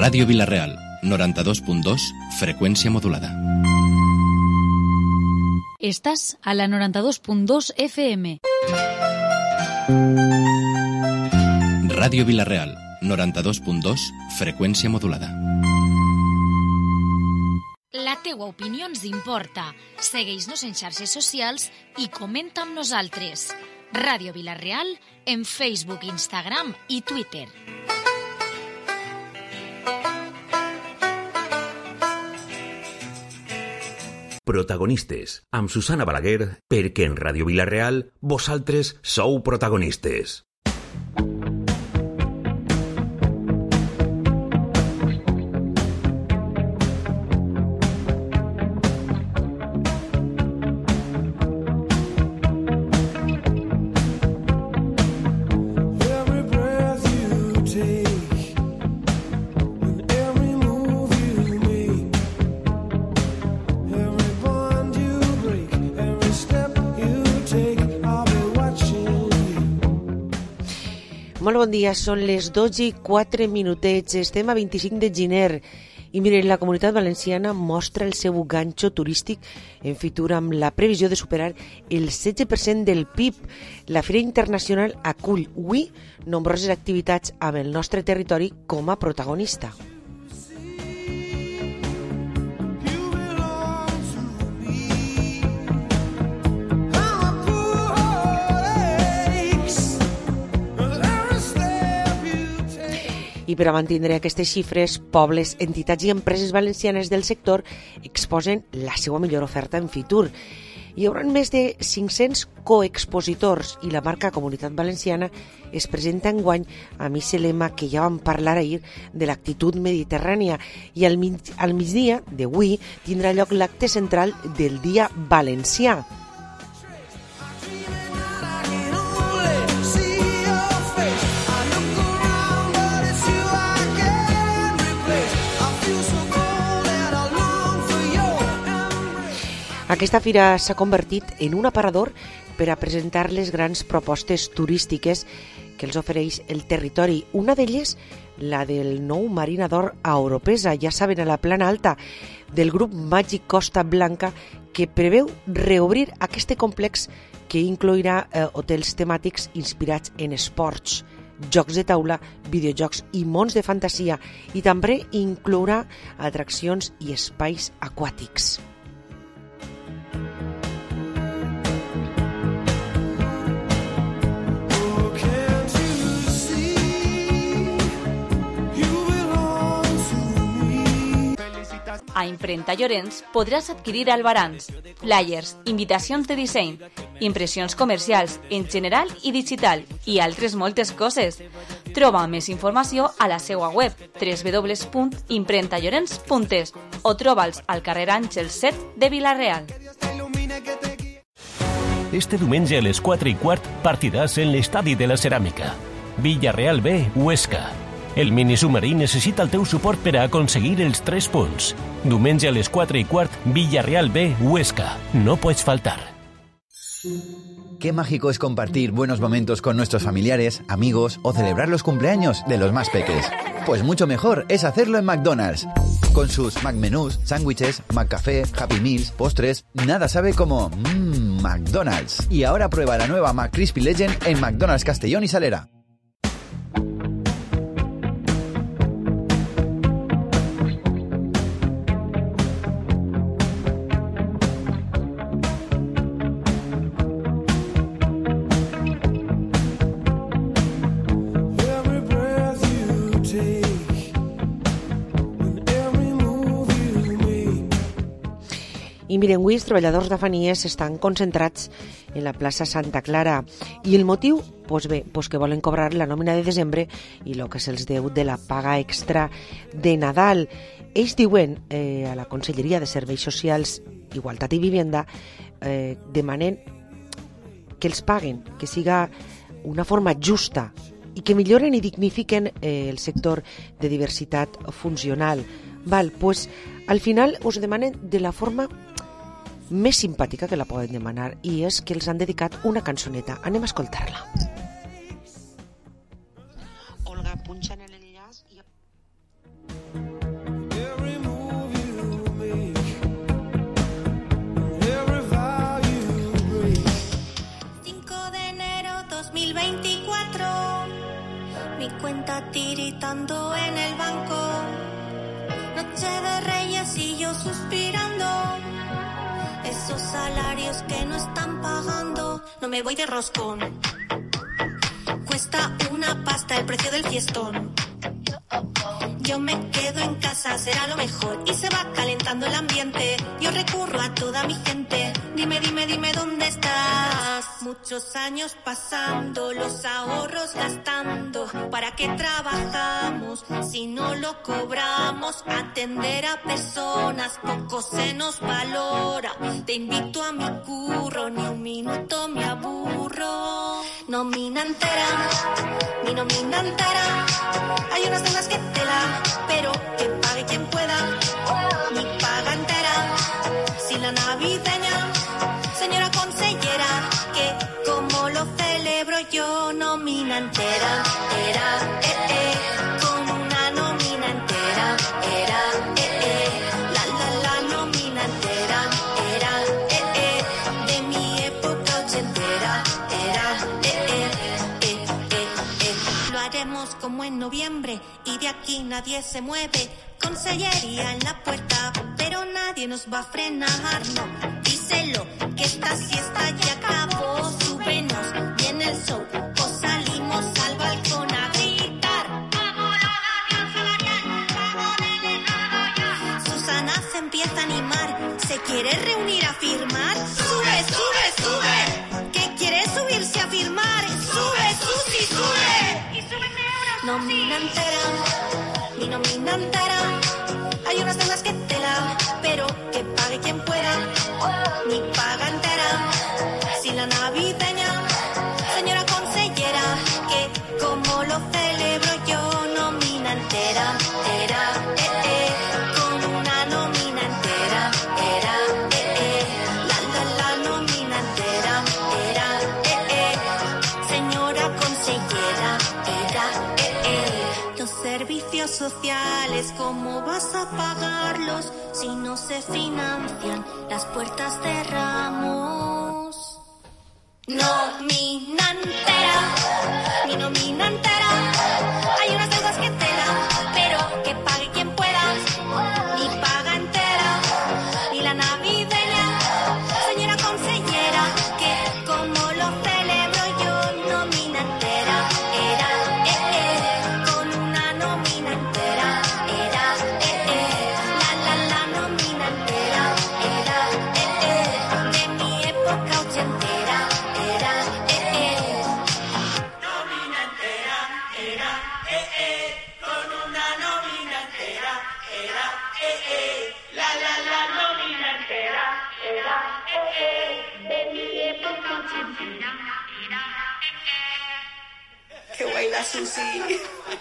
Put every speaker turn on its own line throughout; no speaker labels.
Ràdio Vila-real, 92.2, freqüència modulada.
Estàs a la 92.2 FM.
Ràdio Vila-real, 92.2, freqüència modulada.
La teua opinió ens importa. Segueix-nos en xarxes socials i comenta amb nosaltres. Ràdio Vila-real en Facebook, Instagram i Twitter.
Protagonistes, amb Susana Balaguer, perquè en Ràdio Vila-real vosaltres sou protagonistes.
Molt bon dia, són les 12:04, estem a 25 de gener i miren, la Comunitat Valenciana mostra el seu ganxo turístic en Fitur amb la previsió de superar el 16% del PIB. La Fira Internacional acull avui nombroses activitats amb el nostre territori com a protagonista. I per a mantindre aquestes xifres, pobles, entitats i empreses valencianes del sector exposen la seva millor oferta en Fitur. Hi haurà més de 500 coexpositors i la marca Comunitat Valenciana es presenta enguany amb aquest lema que ja vam parlar ahir de l'actitud mediterrània, i al migdia d'avui tindrà lloc l'acte central del Dia Valencià. Aquesta fira s'ha convertit en un aparador per a presentar les grans propostes turístiques que els ofereix el territori. Una d'elles, la del nou Marina d'Or a Oropesa, ja saben, a la Plana Alta, del grup Màgic Costa Blanca, que preveu reobrir aquest complex que inclourà hotels temàtics inspirats en esports, jocs de taula, videojocs i mons de fantasia, i també inclourà atraccions i espais aquàtics.
A Imprenta Llorenç podràs adquirir albarans, flyers, invitacions de disseny, impressions comercials en general i digital i altres moltes coses. Troba més informació a la seva web www.imprentallorenç.es o troba'ls al carrer Àngel 7 de Vila-real.
Este diumenge a les 4:15 partiràs en l'Estadi de la Ceràmica. Villarreal B, Huesca. El minisubmarí necessita el teu suport per a aconseguir els 3 punts. Diumenge a les 4:15, Villarreal B, Huesca. No puedes faltar.
Qué mágico es compartir buenos momentos con nuestros familiares, amigos o celebrar los cumpleaños de los más peques. Pues mucho mejor es hacerlo en McDonald's. Con sus McMenús, sándwiches, McCafé, Happy Meals, postres, nada sabe como McDonald's. Y ahora prueba la nueva McCrispy Legend en McDonald's Castellón y Salera.
I miren, avui els treballadors de Fanies estan concentrats en la plaça Santa Clara i el motiu, que volen cobrar la nòmina de desembre i el que se'ls deu de la paga extra de Nadal. Ells diuen a la Conselleria de Serveis Socials, Igualtat i Vivienda, demanen que els paguen, que siga una forma justa i que milloren i dignifiquen el sector de diversitat funcional. Al final us demanen de la forma més simpàtica que la poden demanar, i és que els han dedicat una cançoneta. Anem a escoltar-la. Olga, punxa en l'enllaç i...
Mi cuenta tiritando en el banco, noche de Reyes y yo suspirando, esos salarios que no están pagando. No me voy de roscón, cuesta una pasta el precio del fiestón. Yo me quedo en casa, será lo mejor, y se va calentando el ambiente. Yo recurro a toda mi gente, dime, dime, dime dónde estás. Muchos años pasando, los ahorros gastando. ¿Para qué trabajamos si no lo cobramos? Atender a personas, poco se nos valora. Te invito a mi curro, ni un minuto me aburro. Nómina entera, mi nómina entera. Hay unas deudas que tela, pero que pague quien pueda. Mi paga entera, si la navideña, señora consellera, que como lo celebro yo, nómina entera, era, con una nómina entera, era, la nómina entera, era, de mi época ochentera, era, lo haremos como en noviembre y de aquí nadie se mueve. Consellería en la puerta, pero nadie nos va a frenar, no. Díselo, que esta siesta ya acabó. Súbenos, viene el show, o salimos al balcón a gritar. Susana se empieza a animar, se quiere reunir a firmar. Sube, sube, sube, que quiere subirse a firmar. Sube, Susi, sube. Nómina entera, mi nómina entera. Hay unas deudas que tela, pero que pague quien pueda. Mi paga entera, si la navideña, señora consellera, que como lo celebro yo, nómina entera, era, con una nómina entera, era, la nómina entera, era, señora consellera, era, los servicios sociales, ¿cómo vas a pagarlos si no se financian las puertas de Ramos? Nómina entera, mi nómina entera. Hay unas deudas que tela, pero que pague quien pueda. Mi paga entera, y la navideña, señora consellera, que como lo celebro yo, nómina entera, era, con una nómina entera, era, la nómina entera, era, de mi época ochentera, era, nómina entera, era, con una nómina entera, era, la nómina entera, era, de mi época ochentera, era, qué guay la Susi.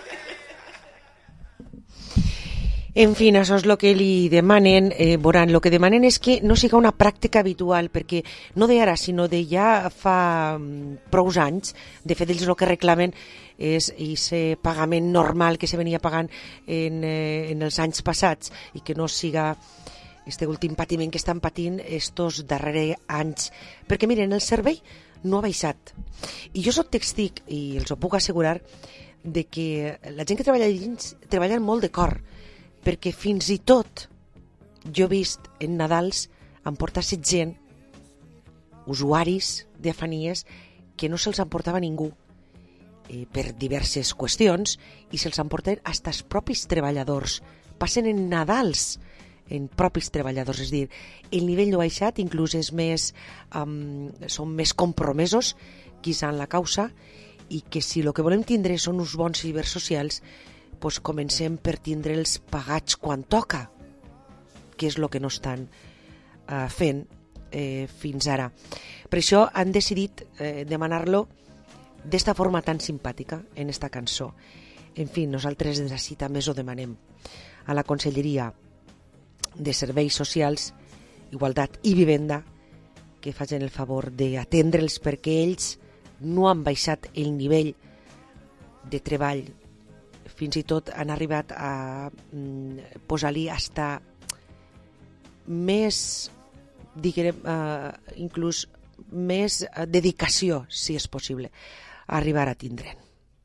En fin, això és el que li demanen. Veuran, el que demanen és que no siga una pràctica habitual, perquè no d'ara, sinó de ja fa prou anys. De fet, ells el que reclamen és aquest pagament normal que se venia pagant en els anys passats i que no siga este últim patiment que estan patint estos darrers anys. Perquè, miren, el servei no ha baixat. I jo soc tèxtic, i els ho puc assegurar, de que la gent que treballa dins treballa molt de cor, perquè fins i tot jo he vist en Nadals emportar-se gent, usuaris d'Afanies, que no se'ls emportava ningú per diverses qüestions i se'ls emporten fins els propis treballadors. Passen en Nadals en propis treballadors, és a dir, el nivell no ha baixat, inclús és més, són més compromesos guisant la causa, i que si el que volem tindre són uns bons cibers socials, doncs comencem per tindre'ls pagats quan toca, que és el que no estan fent fins ara. Per això han decidit demanar-lo d'esta forma tan simpàtica en esta cançó. En fi, nosaltres des d'ací també ho demanem a la Conselleria de Serveis Socials, Igualtat i Vivenda, que facin el favor d'atendre'ls, perquè ells no han baixat el nivell de treball fins i tot han arribat a posar-li hasta més, diguem, inclús més dedicació, si és possible, a arribar a tindre'n.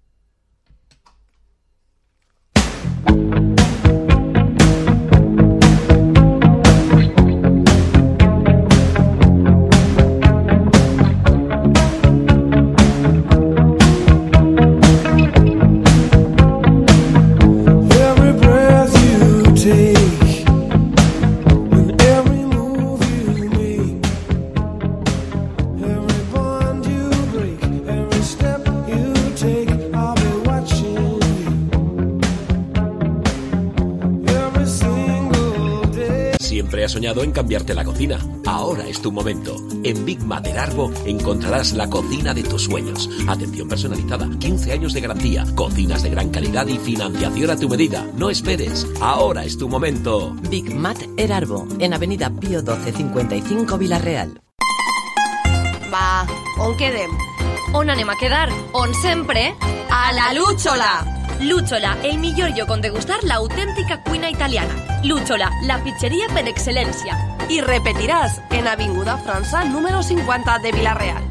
Siempre has soñado en cambiarte la cocina. Ahora es tu momento. En Big Mat Erarbo encontrarás la cocina de tus sueños. Atención personalizada, 15 años de garantía, cocinas de gran calidad y financiación a tu medida. No esperes. Ahora es tu momento.
Big Mat Erarbo, en Avenida Pío 12 55 Vila-real.
Va, on quedem? On anem a quedar? On sempre? A la Lúchola! Lúchola, el millor lloc on degustar l'autèntica cuina italiana. Lúchola, la pizzeria per excel·lència. I repetiràs en Avinguda França, número 50 de Vila-real.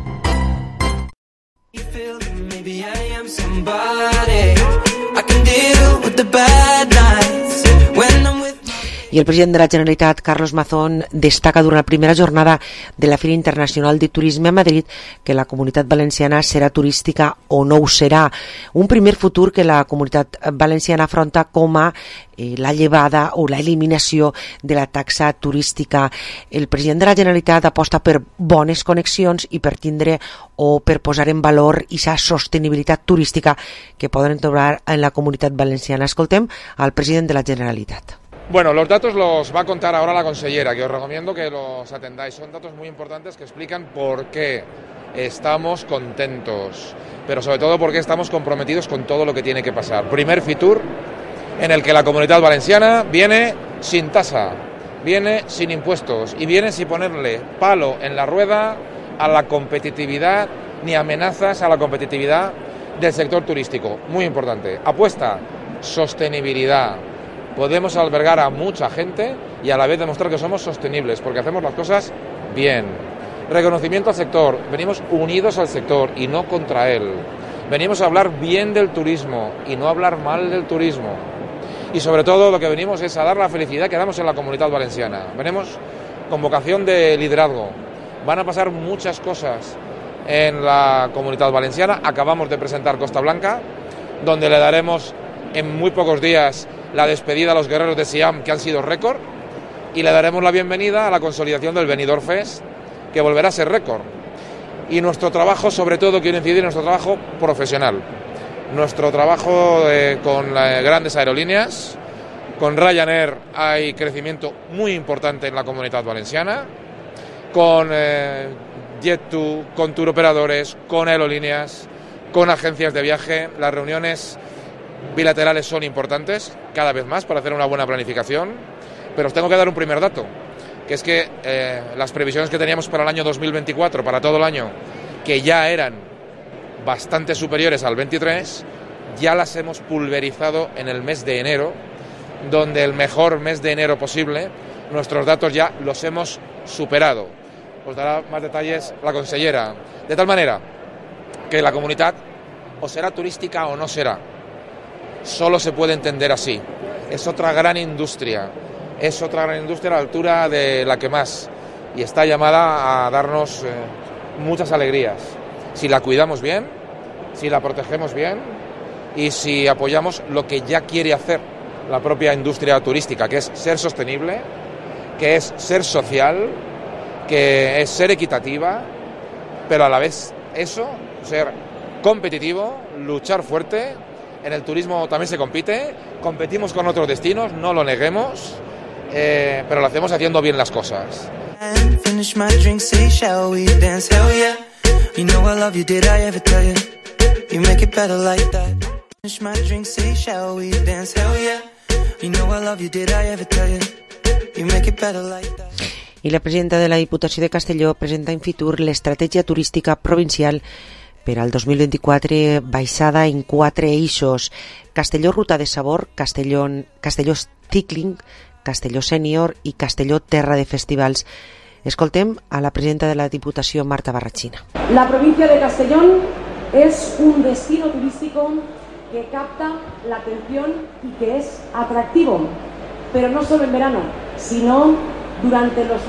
I el president de la Generalitat, Carlos Mazón, destaca durant la primera jornada de la Fira Internacional de Turisme a Madrid que la Comunitat Valenciana serà turística o no ho serà. Un primer futur que la Comunitat Valenciana afronta com a la llevada o la eliminació de la taxa turística. El president de la Generalitat aposta per bones connexions i per tindre o per posar en valor aquesta sostenibilitat turística que poden trobar en la Comunitat Valenciana. Escoltem al president de la Generalitat.
Bueno, los datos los va a contar ahora la consellera, que os recomiendo que los atendáis. Son datos muy importantes que explican por qué estamos contentos, pero sobre todo por qué estamos comprometidos con todo lo que tiene que pasar. Primer Fitur en el que la Comunitat Valenciana viene sin tasa, viene sin impuestos y viene sin ponerle palo en la rueda a la competitividad ni amenazas a la competitividad del sector turístico. Muy importante. Apuesta, sostenibilidad. Podemos albergar a mucha gente y a la vez demostrar que somos sostenibles, porque hacemos las cosas bien. Reconocimiento al sector. Venimos unidos al sector y no contra él. Venimos a hablar bien del turismo y no a hablar mal del turismo. Y sobre todo lo que venimos es a dar la felicidad que damos en la Comunitat Valenciana. Venimos con vocación de liderazgo. Van a pasar muchas cosas en la Comunitat Valenciana. Acabamos de presentar Costa Blanca, donde le daremos en muy pocos días la despedida a los guerreros de Siam, que han sido récord, y le daremos la bienvenida a la consolidación del Benidorm Fest, que volverá a ser récord. Y nuestro trabajo, sobre todo, quiero incidir en nuestro trabajo profesional. Nuestro trabajo con grandes aerolíneas. Con Ryanair hay crecimiento muy importante en la Comunitat Valenciana. Con Jet2, con turoperadores, con aerolíneas, con agencias de viaje. Las reuniones bilaterales son importantes cada vez más para hacer una buena planificación, pero os tengo que dar un primer dato, que es que las previsiones que teníamos para el año 2024, para todo el año, que ya eran bastante superiores al 23, ya las hemos pulverizado en el mes de enero, donde el mejor mes de enero posible, nuestros datos ya los hemos superado. Os dará más detalles la consellera, de tal manera que la comunidad o será turística o no será. Solo se puede entender así. Es otra gran industria a la altura de la que más, y está llamada a darnos muchas alegrías. Si la cuidamos bien, si la protegemos bien y si apoyamos lo que ya quiere hacer la propia industria turística, que es ser sostenible, que es ser social, que es ser equitativa, pero a la vez eso, ser competitivo, luchar fuerte. En el turismo también se compite, competimos con otros destinos, no lo neguemos, pero lo hacemos haciendo bien las cosas.
I la presidenta de la Diputació de Castelló presenta en Fitur l'estratègia turística provincial Per al 2024, baixada en 4 eixos: Castelló Ruta de Sabor, Castelló Stickling, Castelló Sènior i Castelló Terra de Festivals. Escoltem a la presidenta de la Diputació, Marta Barrachina.
La provincia de Castellón es un destino turístico que capta la atención y que es atractivo, pero no solo en verano, sino durante los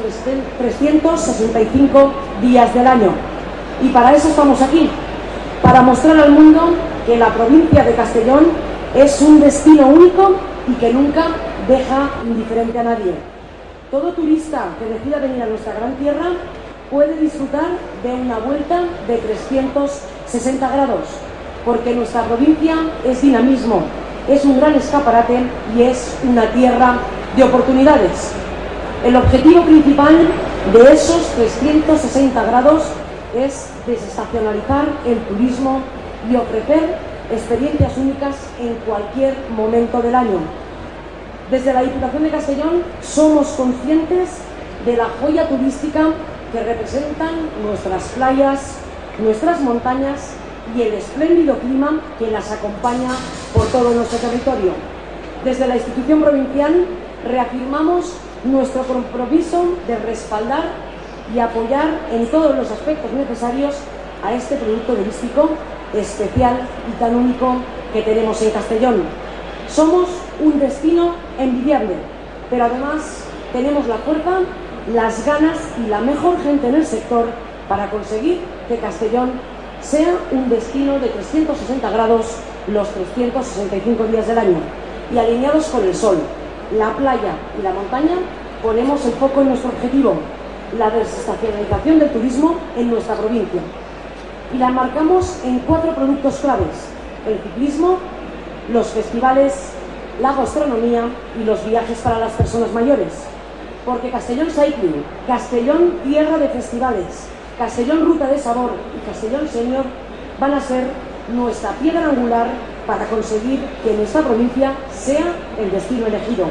365 días del año. Y para eso estamos aquí, para mostrar al mundo que la provincia de Castellón es un destino único y que nunca deja indiferente a nadie. Todo turista que decida venir a nuestra gran tierra puede disfrutar de una vuelta de 360 grados, porque nuestra provincia es dinamismo, es un gran escaparate y es una tierra de oportunidades. El objetivo principal de esos 360 grados es desestacionalizar el turismo y ofrecer experiencias únicas en cualquier momento del año. Desde la Diputación de Castellón somos conscientes de la joya turística que representan nuestras playas, nuestras montañas y el espléndido clima que las acompaña por todo nuestro territorio. Desde la institución provincial reafirmamos nuestro compromiso de respaldar y apoyar en todos los aspectos necesarios a este producto turístico especial y tan único que tenemos en Castellón. Somos un destino envidiable, pero además tenemos la fuerza, las ganas y la mejor gente en el sector para conseguir que Castellón sea un destino de 360 grados los 365 días del año. Y alineados con el sol, la playa y la montaña, ponemos el foco en nuestro objetivo, la desestacionalización del turismo en nuestra provincia. Y la enmarcamos en 4 productos claves: el ciclismo, los festivales, la gastronomía y los viajes para las personas mayores. Porque Castellón Cycling, Castellón Tierra de Festivales, Castellón Ruta de Sabor y Castellón Sènior van a ser nuestra piedra angular para conseguir que nuestra provincia sea el destino elegido.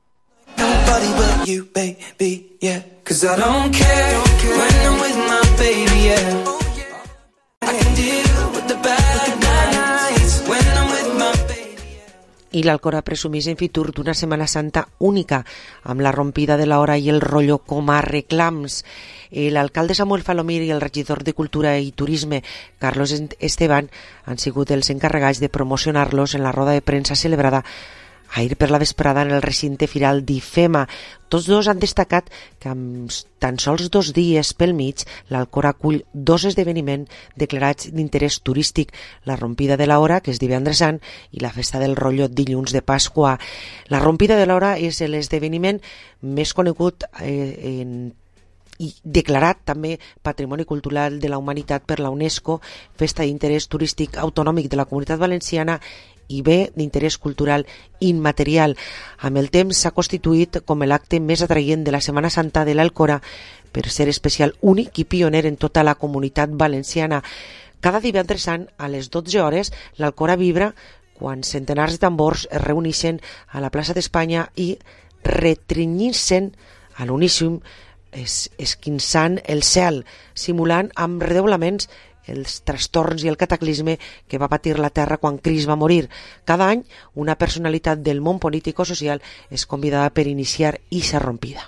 I l'Alcora presumís en Fitur d'una Setmana Santa única, amb la rompida de l'hora i el rotllo com a reclams. L'alcalde Samuel Falomir i el regidor de Cultura i Turisme, Carlos Esteban, han sigut els encarregats de promocionar-los en la roda de premsa celebrada ahir per la vesprada en el recinte firal d'IFEMA. Tots dos han destacat que amb tan sols 2 dies pel mig l'Alcora acull 2 esdeveniments declarats d'interès turístic: la rompida de l'hora, que és divendres sant, i la festa del rotllo dilluns de Pasqua. La rompida de l'hora és l'esdeveniment més conegut i declarat també Patrimoni Cultural de la Humanitat per la UNESCO, festa d'interès turístic autonòmic de la Comunitat Valenciana i bé d'interès cultural immaterial. Amb el temps s'ha constituït com l'acte més atraient de la Setmana Santa de l'Alcora per ser especial, únic i pioner en tota la Comunitat Valenciana. Cada divendres sant, a les 12 hores, l'Alcora vibra quan centenars de tambors es reuneixen a la plaça d'Espanya i retrinyint-se'n a l'uníssim, esquinçant el cel, simulant amb redoblaments els trastorns i el cataclisme que va patir la Terra quan Crist va morir. Cada any, una personalitat del món polític o social és convidada per iniciar ixa rompida.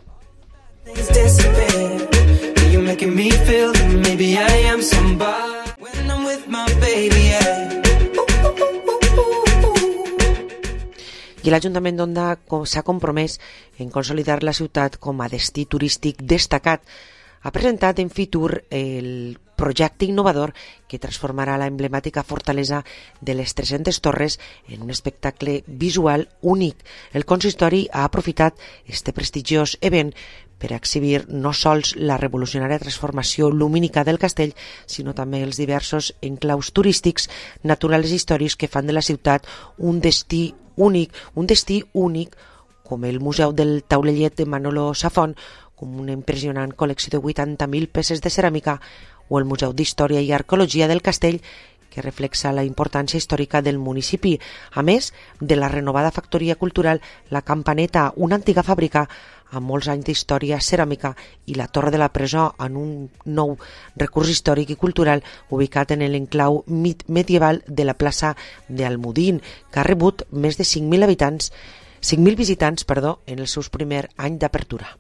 I l'Ajuntament d'Onda s'ha compromès en consolidar la ciutat com a destí turístic destacat. Ha presentat en Fitur el projecte innovador que transformarà la emblemàtica fortalesa de les 300 torres en un espectacle visual únic. El consistori ha aprofitat este prestigiós event per exhibir no sols la revolucionària transformació lumínica del castell, sinó també els diversos enclaus turístics, naturals i històrics que fan de la ciutat un destí únic com el Museu del Taulellet de Manolo Safont, com una impressionant col·lecció de 80.000 peces de ceràmica, o el Museu d'Història i Arqueologia del Castell, que reflexa la importància històrica del municipi. A més de la renovada factoria cultural, la Campaneta, una antiga fàbrica amb molts anys d'història ceràmica, i la Torre de la Presó, en un nou recurs històric i cultural ubicat en l'enclau medieval de la plaça d'Almudín, que ha rebut més de 5.000 visitants en el seu primer any d'apertura.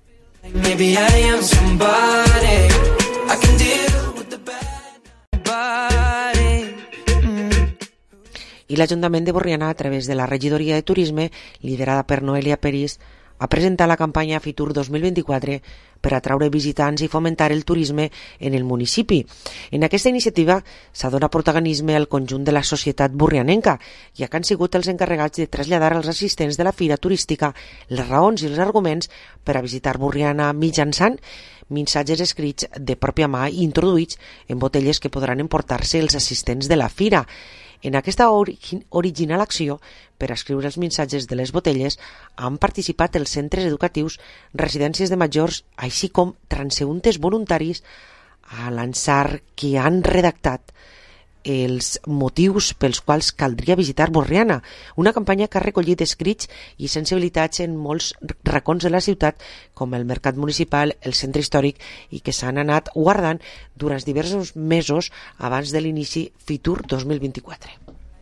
I l'Ajuntament de Borriana, a través de la regidoria de turisme, liderada per Noelia Peris, ha presentat la campanya Fitur 2024 per atraure visitants i fomentar el turisme en el municipi. En aquesta iniciativa s'ha donat protagonisme al conjunt de la societat borrianenca, ja que han sigut els encarregats de traslladar als assistents de la fira turística les raons i els arguments per a visitar Borriana mitjançant missatges escrits de pròpia mà i introduïts en botelles que podran emportar-se els assistents de la fira. En aquesta original acció per escriure els missatges de les botelles han participat els centres educatius, residències de majors, així com transeüntes voluntaris a l'ensar que han redactat els motius pels quals caldria visitar Borriana, una campanya que ha recollit escrits i sensibilitats en molts racons de la ciutat, com el mercat municipal, el centre històric, i que s'han anat guardant durant diversos mesos abans de l'inici Fitur 2024.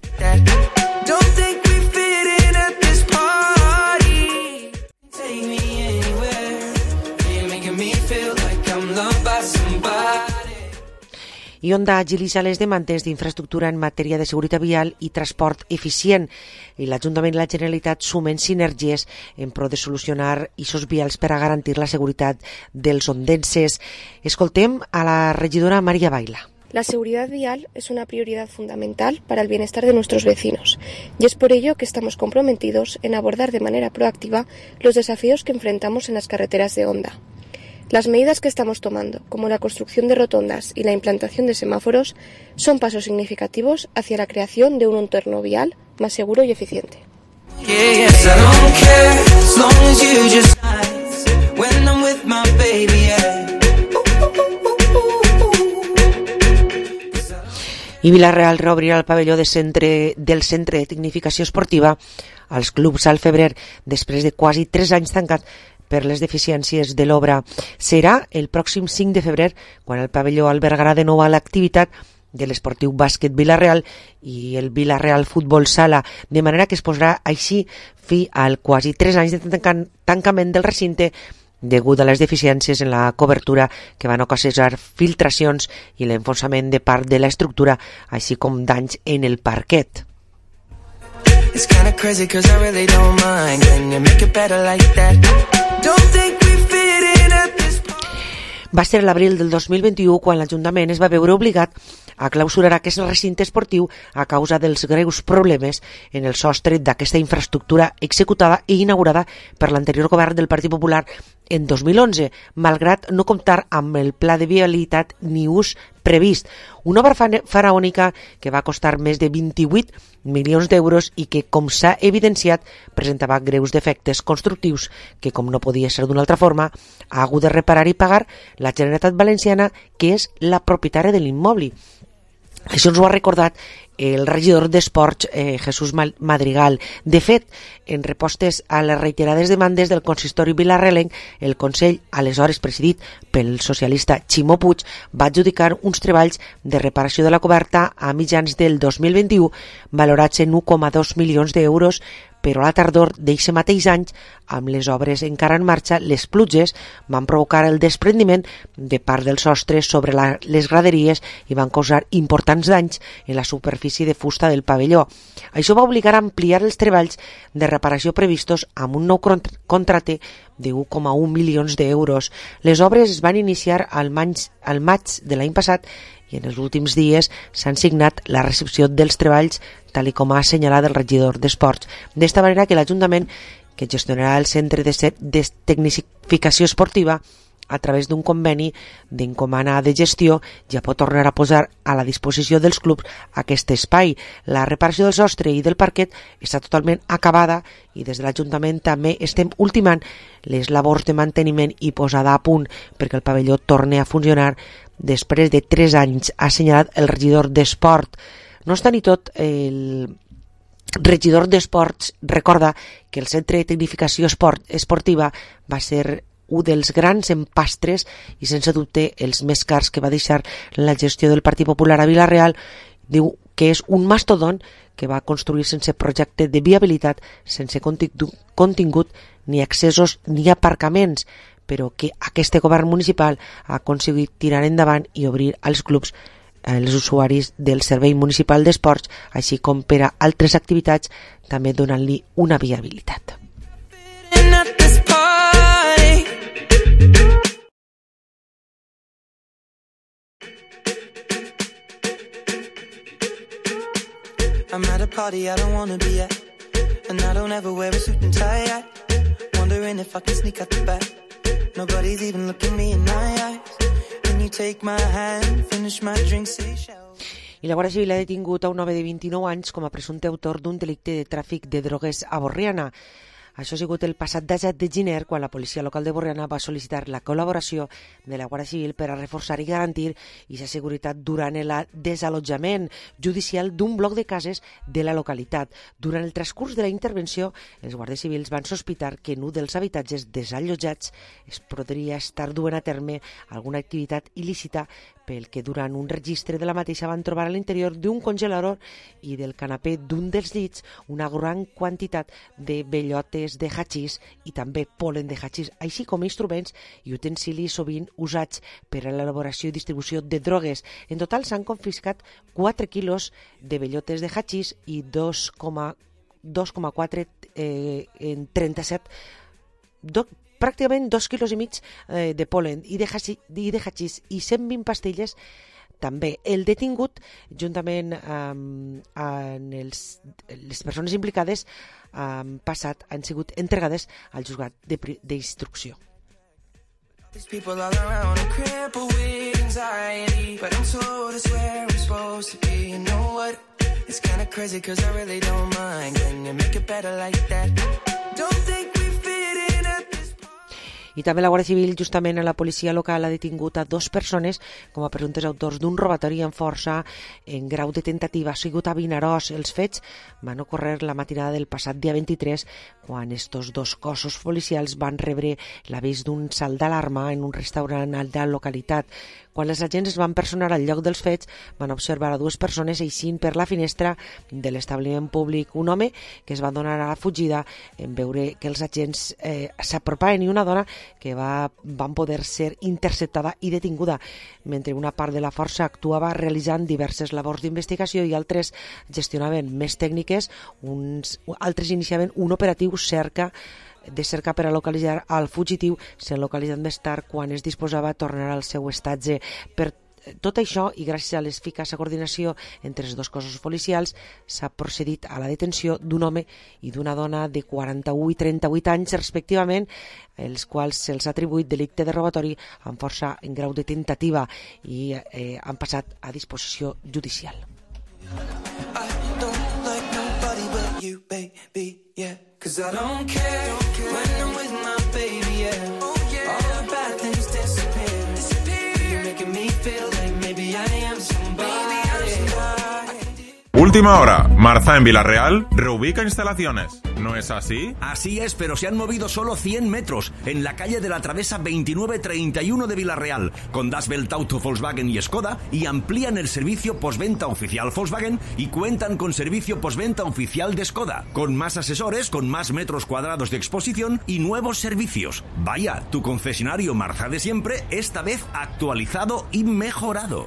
I Honda agilitza les demandes d'infraestructura en matèria de seguretat vial i transport eficient, i l'Ajuntament i la Generalitat sumen sinergies en pro de solucionar eixos vials per a garantir la seguretat dels ondenses. Escoltem a la regidora María Baila.
La seguridad vial es una prioridad fundamental para el bienestar de nuestros vecinos y es por ello que estamos comprometidos en abordar de manera proactiva los desafíos que enfrentamos en las carreteras de Honda. Las medidas que estamos tomando, como la construcción de rotondas y la implantación de semáforos, son pasos significativos hacia la creación de un entorno vial más seguro y eficiente.
I Vila-real reobrirà el pavelló del Centre de Tecnificació Esportiva als clubs al febrer, després de quasi 3 anys tancat per les deficiències de l'obra. Serà el pròxim 5 de febrer quan el pavelló albergarà de nou l'activitat de l'esportiu bàsquet Vila-real i el Vila-real Futbol Sala, de manera que es posarà així fi al quasi 3 anys de tancament del recinte degut a les deficiències en la cobertura que van ocasionar filtracions i l'enfonsament de part de l'estructura, així com danys en el parquet. It's kind of crazy cause I really don't mind. Can you make it better like that? Don't think we fit in at this point. Va ser l'abril del 2021 quan l'Ajuntament es va veure obligat a clausurar aquest recinte esportiu a causa dels greus problemes en el sostre d'aquesta infraestructura executada i inaugurada per l'anterior govern del Partit Popular en 2011, malgrat no comptar amb el pla de viabilitat ni ús previst. Una obra faraònica que va costar més de 28 milions d'euros i que, com s'ha evidenciat, presentava greus defectes constructius que, com no podia ser d'una altra forma, ha hagut de reparar i pagar la Generalitat Valenciana, que és la propietària de l'immoble. Això ens ho ha recordat el regidor d'Esports, Jesús Madrigal. De fet, en respostes a les reiterades demandes del consistori vilarrealenc, el Consell, aleshores presidit pel socialista Ximo Puig, va adjudicar uns treballs de reparació de la coberta a mitjans del 2021, valorats en 1,2 milions d'euros, però a la tardor d'eixe mateix any, amb les obres encara en marxa, les pluges van provocar el desprendiment de part del sostre sobre les graderies i van causar importants danys en la superfície de fusta del pavelló. Això va obligar a ampliar els treballs de reparació previstos amb un nou contracte de 1,1 milions d'euros. Les obres es van iniciar al maig de l'any passat i en els últims dies s'han signat la recepció dels treballs, tal com ha assenyalat el regidor d'Esports. D'esta manera que l'Ajuntament, que gestionarà el Centre de Tecnificació Esportiva a través d'un conveni d'encomana de gestió, ja pot tornar a posar a la disposició dels clubs aquest espai. La reparació del sostre i del parquet està totalment acabada i des de l'Ajuntament també estem ultimant les labors de manteniment i posada a punt perquè el pavelló torni a funcionar després de 3 anys, ha assenyalat el regidor d'Esport. No obstant i tot, el regidor d'Esports recorda que el Centre de Tecnificació Esportiva va ser un dels grans empastres i sense dubte els més cars que va deixar la gestió del Partit Popular a Vila-real. Diu que és un mastodont que va construir sense projecte de viabilitat, sense contingut, ni accessos ni aparcaments, però que aquest govern municipal ha aconseguit tirar endavant i obrir als clubs els usuaris del Servei Municipal d'Esports, així com per a altres activitats, també donant-li una viabilitat.
I'm at a party I don't wanna be at, and I don't ever wear a suit and tie yet. Wondering if I can sneak out the back. Nobody's even looking me in my eyes. When you take my hand, finish my drink, say shall.
I la Guàrdia Civil ha detingut a un home de 29 anys com a presumpte autor d'un delicte de tràfic de drogues a Borriana. Això ha sigut el passat 17 de gener, quan la policia local de Borriana va sol·licitar la col·laboració de la Guàrdia Civil per a reforçar i garantir la seguretat durant el desallotjament judicial d'un bloc de cases de la localitat. Durant el transcurs de la intervenció, els guàrdies civils van sospitar que en un dels habitatges desallotjats es podria estar duent a terme alguna activitat il·lícita, pel que durant un registre de la mateixa van trobar a l'interior d'un congelador i del canapé d'un dels llits una gran quantitat de bellotes de hachís i també polen de hachís, així com instruments i utensilis sovint usats per a l'elaboració i distribució de drogues. En total s'han confiscat 4 quilos de bellotes de hachís i 2,4 en 37 pràcticament 2,5 quilos de polen i de hachís i 120 pastilles. També el detingut, juntament amb les persones implicades, han sigut entregades al juzgat d'instrucció. These people all around are crippled with anxiety, but I'm told it's where I'm supposed to be. You know what? It's kind of crazy because I really don't mind. Can you make it better like that? Don't think we fit in at this. I també la Guàrdia Civil, justament a la policia local, ha detingut a 2 persones com a presumptes autors d'un robatori amb força en grau de tentativa. Ha sigut a Vinaròs. Els fets van ocórrer la matinada del passat dia 23, quan estos 2 cossos policials van rebre l'avís d'un salt d'alarma en un restaurant a la localitat. Quan els agents es van personar al lloc dels fets, van observar a 2 persones eixint per la finestra de l'establiment públic. Un home que es va donar a la fugida en veure que els agents s'apropaven i una dona que van poder ser interceptada i detinguda, mentre una part de la força actuava realitzant diverses labors d'investigació i altres gestionaven més tècniques, altres iniciaven un operatiu de cerca per a localitzar el fugitiu, sent localitzat més tard quan es disposava a tornar al seu estatge. Per tot això, i gràcies a l'esficaç coordinació entre els 2 cossos policials, s'ha procedit a la detenció d'un home i d'una dona de 41 i 38 anys, respectivament, els quals se'ls ha atribuït delicte de robatori amb força en grau de tentativa i han passat a disposició judicial. You, baby, yeah. 'Cause I don't care when I'm with my baby, yeah. Oh, yeah. All the bad things disappear. You're making me feel like maybe I am somebody.
Última hora. Marza en Villarreal reubica instalaciones. ¿No es así?
Así es, pero se han movido solo 100 metros en la calle de la Travesa 2931 de Villarreal, con Das Welt Auto Volkswagen y Skoda, y amplían el servicio postventa oficial Volkswagen y cuentan con servicio postventa oficial de Skoda, con más asesores, con más metros cuadrados de exposición y nuevos servicios. Vaya, tu concesionario Marza de siempre, esta vez actualizado y mejorado.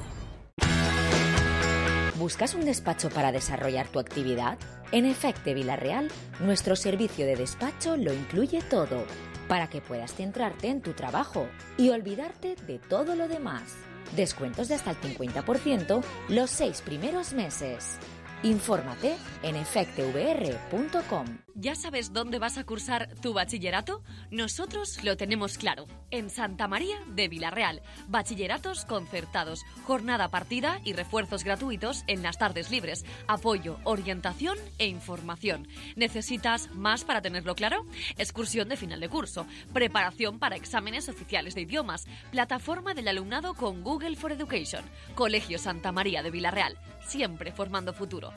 ¿Buscas un despacho para desarrollar tu actividad? En Efecte Villarreal, nuestro servicio de despacho lo incluye todo, para que puedas centrarte en tu trabajo y olvidarte de todo lo demás. Descuentos de hasta el 50% los 6 primeros meses. Infórmate en efectevr.com.
¿Ya sabes dónde vas a cursar tu bachillerato? Nosotros lo tenemos claro. En Santa María de Vilarreal. Bachilleratos concertados, jornada partida y refuerzos gratuitos en las tardes libres. Apoyo, orientación e información. ¿Necesitas más para tenerlo claro? Excursión de final de curso, preparación para exámenes oficiales de idiomas, plataforma del alumnado con Google for Education. Colegio Santa María de Vilarreal, siempre formando futuro.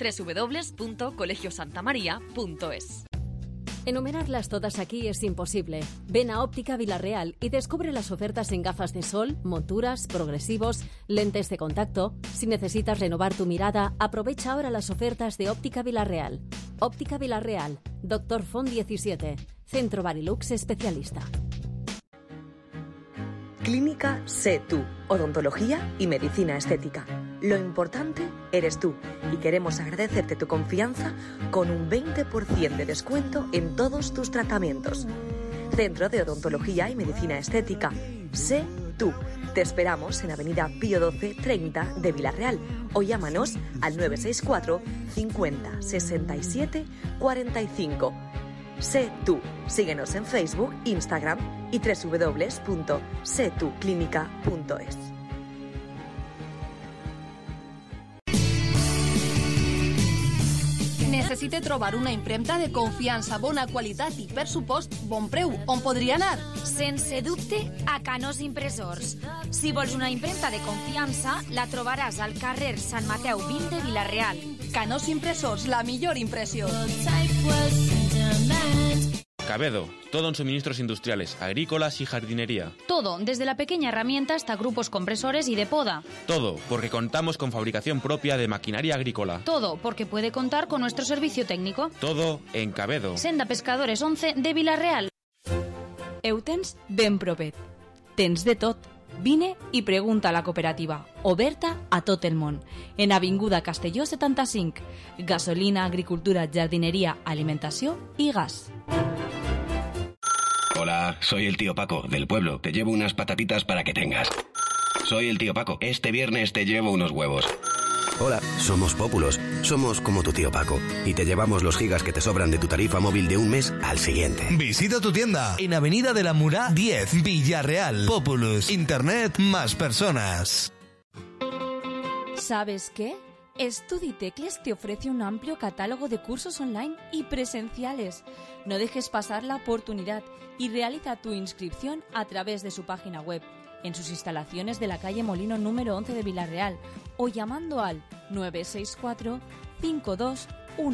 www.colegiosantamaria.es.
Enumerarlas todas aquí es imposible. Ven a Óptica Vilarreal y descubre las ofertas en gafas de sol, monturas, progresivos, lentes de contacto. Si necesitas renovar tu mirada, aprovecha ahora las ofertas de Óptica Vilarreal. Óptica Vilarreal, Dr. Font 17, Centro Barilux Especialista.
Clínica Sé Tú, odontología y medicina estética. Lo importante eres tú y queremos agradecerte tu confianza con un 20% de descuento en todos tus tratamientos. Centro de Odontología y Medicina Estética. Sé Tú. Te esperamos en Avenida Pío 12 30 de Vilarreal o llámanos al 964 50 67 45. Sé Tú. Síguenos en Facebook, Instagram y www.setuclínica.es.
Necessite trobar una impremta de confiança, bona qualitat i, per supost, bon preu. On podria anar?
Sense dubte, a Canós Impressors. Si vols una impremta de confiança, la trobaràs al carrer Sant Mateu 20 de Vilarreal.
Canós Impressors, la millor impressió.
Cabedo, todo en suministros industriales, agrícolas y jardinería.
Todo, desde la pequeña herramienta hasta grupos compresores y de poda.
Todo, porque contamos con fabricación propia de maquinaria agrícola.
Todo, porque puede contar con nuestro servicio técnico.
Todo en Cabedo.
Senda Pescadores 11 de Vilarreal.
Ho tens ben propet. Tens de tot. Vine i pregunta a la cooperativa, oberta a tot el món. En Avinguda Castelló 75. Gasolina, agricultura, jardinería, alimentació i gas.
Hola, soy el tío Paco, del pueblo. Te llevo unas patatitas para que tengas. Soy el tío Paco. Este viernes te llevo unos huevos.
Hola, somos Pópulos. Somos como tu tío Paco. Y te llevamos los gigas que te sobran de tu tarifa móvil de un mes al siguiente.
Visita tu tienda en Avenida de la Murá 10, Villarreal. Populus. Internet más personas.
¿Sabes qué? Studitecles te ofrece un amplio catálogo de cursos online y presenciales. No dejes pasar la oportunidad y realiza tu inscripción a través de su página web, en sus instalaciones de la calle Molino número 11 de Vilarreal o llamando al 964 52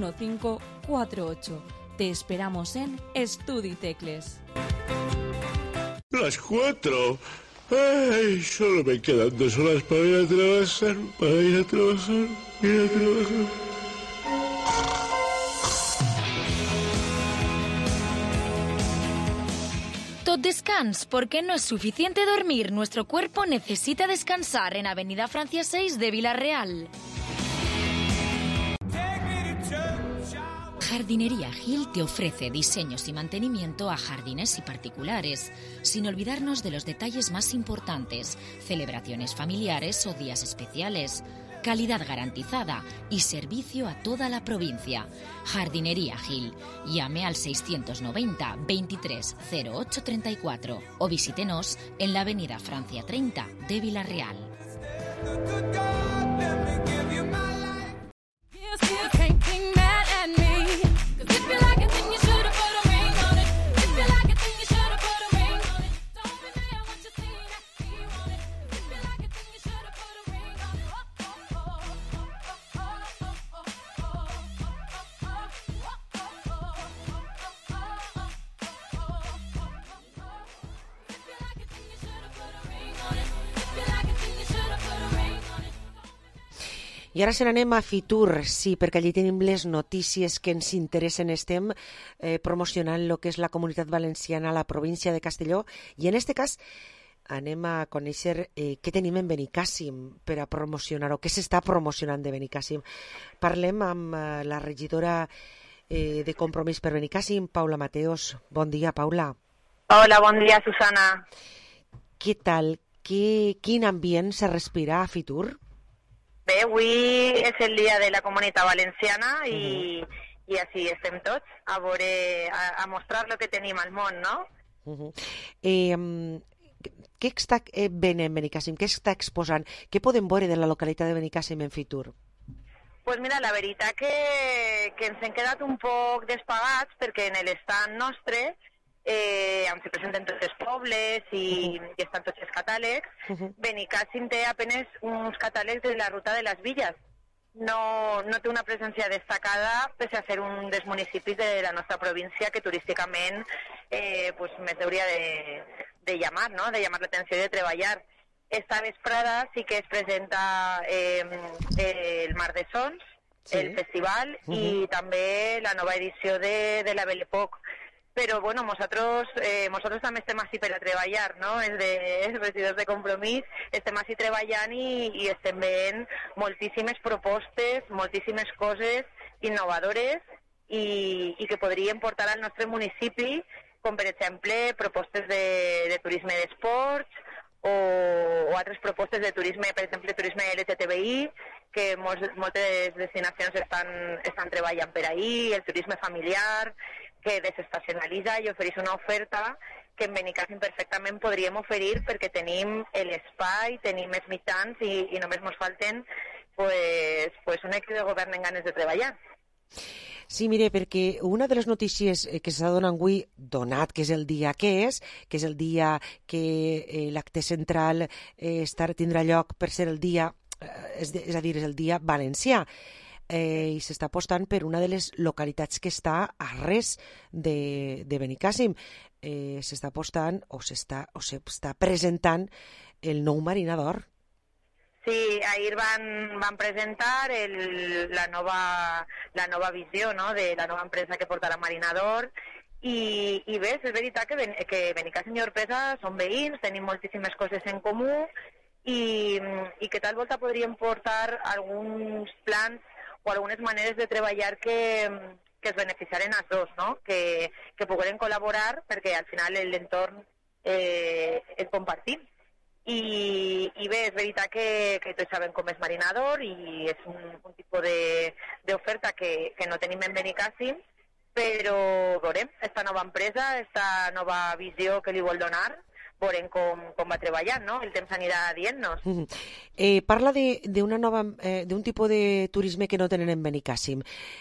1548. Te esperamos en Studitecles.
Las 4. Ay, solo me quedan 2 horas para ir a trabajar.
Tot descans, porque no es suficiente dormir. Nuestro cuerpo necesita descansar en Avenida Francia 6 de Vilarreal. Jardinería Gil te ofrece diseños y mantenimiento a jardines y particulares, sin olvidarnos de los detalles más importantes, celebraciones familiares o días especiales, calidad garantizada y servicio a toda la provincia. Jardinería Gil. Llame al 690 23 08 34 o visítenos en la avenida Francia 30 de Vilarreal.
I ara se n'anem a Fitur, sí, perquè allí tenim les notícies que ens interessen. Estem promocionant el que és la Comunitat Valenciana a la província de Castelló i en este cas anem a conèixer què tenim en Benicàssim per a promocionar-ho, què s'està promocionant de Benicàssim. Parlem amb la regidora de Compromís per Benicàssim, Paula Mateos. Bon dia, Paula.
Hola, bon dia, Susana.
Què tal? Quin ambient se respira a Fitur?
Bé, avui és el dia de la Comunitat Valenciana i i així estem tots, a mostrar el que tenim al món, no?
Què està venent Benicàssim? Què està exposant? Què podem veure de la localitat de Benicàssim en futur?
Pues mira, la veritat que ens hem quedat un poc despagats perquè en l'estat nostre on se presenten tots els pobles i estan tots els catàlegs, Benicàssim té apenas uns catàlegs de la ruta de les villes. No té una presència destacada pese a ser un dels municipis de la nostra província que turísticament pues més hauria de llamar, ¿no? De llamar l'atenció i de treballar. Esta vesprada sí que es presenta el Mar de Sons, el festival, i també la nova edició de la Belle Époque. Però, bueno, nosaltres també estem així per a treballar, no? Els regidors de Compromís estem així treballant i estem veient moltíssimes propostes, moltíssimes coses innovadores i que podrien portar al nostre municipi, com per exemple propostes de turisme d'esports o altres propostes de turisme, per exemple turisme LGTBI, que moltes destinacions estan treballant per ahí, el turisme familiar, que desestacionalitza i ofereix una oferta que en Benicàssim perfectament podríem oferir perquè tenim l'espai, tenim els mitjans i només ens falten pues un equip de govern en ganes de treballar.
Sí, mire, perquè una de les notícies que s'ha donat avui, donat que és el dia que és el dia que l'acte central tindrà lloc per ser el dia, és a dir, és el dia valencià, i s'està apostant per una de les localitats que està a res de Benicàssim. S'està apostant o s'està presentant el nou Marina d'Or.
Sí, ahir van presentar la nova visió, no?, de la nova empresa que portarà Marina d'Or i bé, és veritat que Benicàssim i Orpesa són veïns, tenim moltíssimes coses en comú i que tal volta podríem portar alguns plans o algunes maneres de treballar que es beneficiaren els dos, no?, que pogueren col·laborar perquè al final l'entorn el compartim. I bé, és veritat que tots sabem com és Marina d'Or i és un tipus d'oferta que no tenim en Benicàssim, però veurem, esta nova empresa, esta nova visió que li vol donar, veurem com va treballant, no? El temps anirà dient-nos.
Parla d'un tipus de turisme que no tenen en Benicàssim.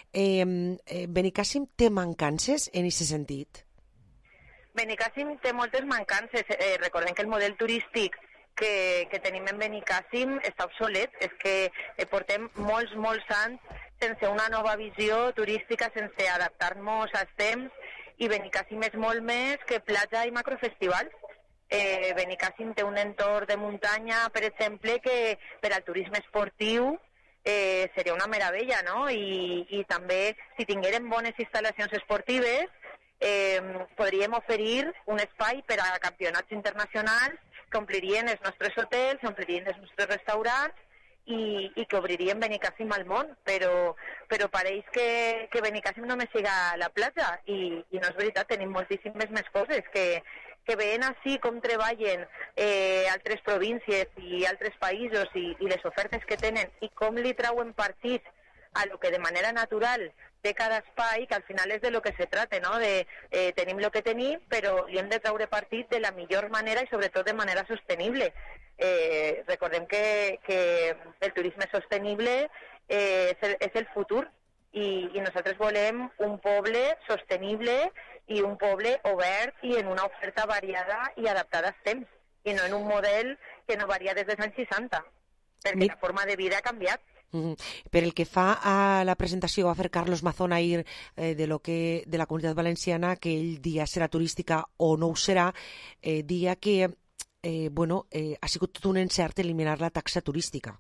Benicàssim té mancances en aquest sentit?
Benicàssim té moltes mancances. Recordem que el model turístic que tenim en Benicàssim està obsolet. És que portem molts anys sense una nova visió turística, sense adaptar-nos als temps, i Benicàssim és molt més que platja i macrofestivals. Benicàssim té un entorn de muntanya, per exemple, que per al turisme esportiu seria una meravella, no? I també, si tinguérem bones instal·lacions esportives, podríem oferir un espai per a campionats internacionals que omplirien els nostres hotels, omplirien els nostres restaurants i que obririen Benicàssim al món, però pareix que Benicàssim només siga la platja i no és veritat, tenim moltíssimes més coses que veient així com treballen altres províncies i altres països i les ofertes que tenen i com li trauen partit a lo que de manera natural té cada espai, que al final és de lo que se trata, no? Tenim lo que tenim, però li hem de traure partit de la millor manera i sobretot de manera sostenible. Recordem que el turisme sostenible és el futur i nosaltres volem un poble sostenible i un poble obert i en una oferta variada i adaptada als temps, i no en un model que no varia des dels anys 60, perquè la forma de vida ha canviat.
Per el que fa a la presentació que va fer Carlos Mazón ahir de la Comunitat Valenciana, que ell dia serà turística o no ho serà, dia que ha sigut tot un encert eliminar la taxa turística.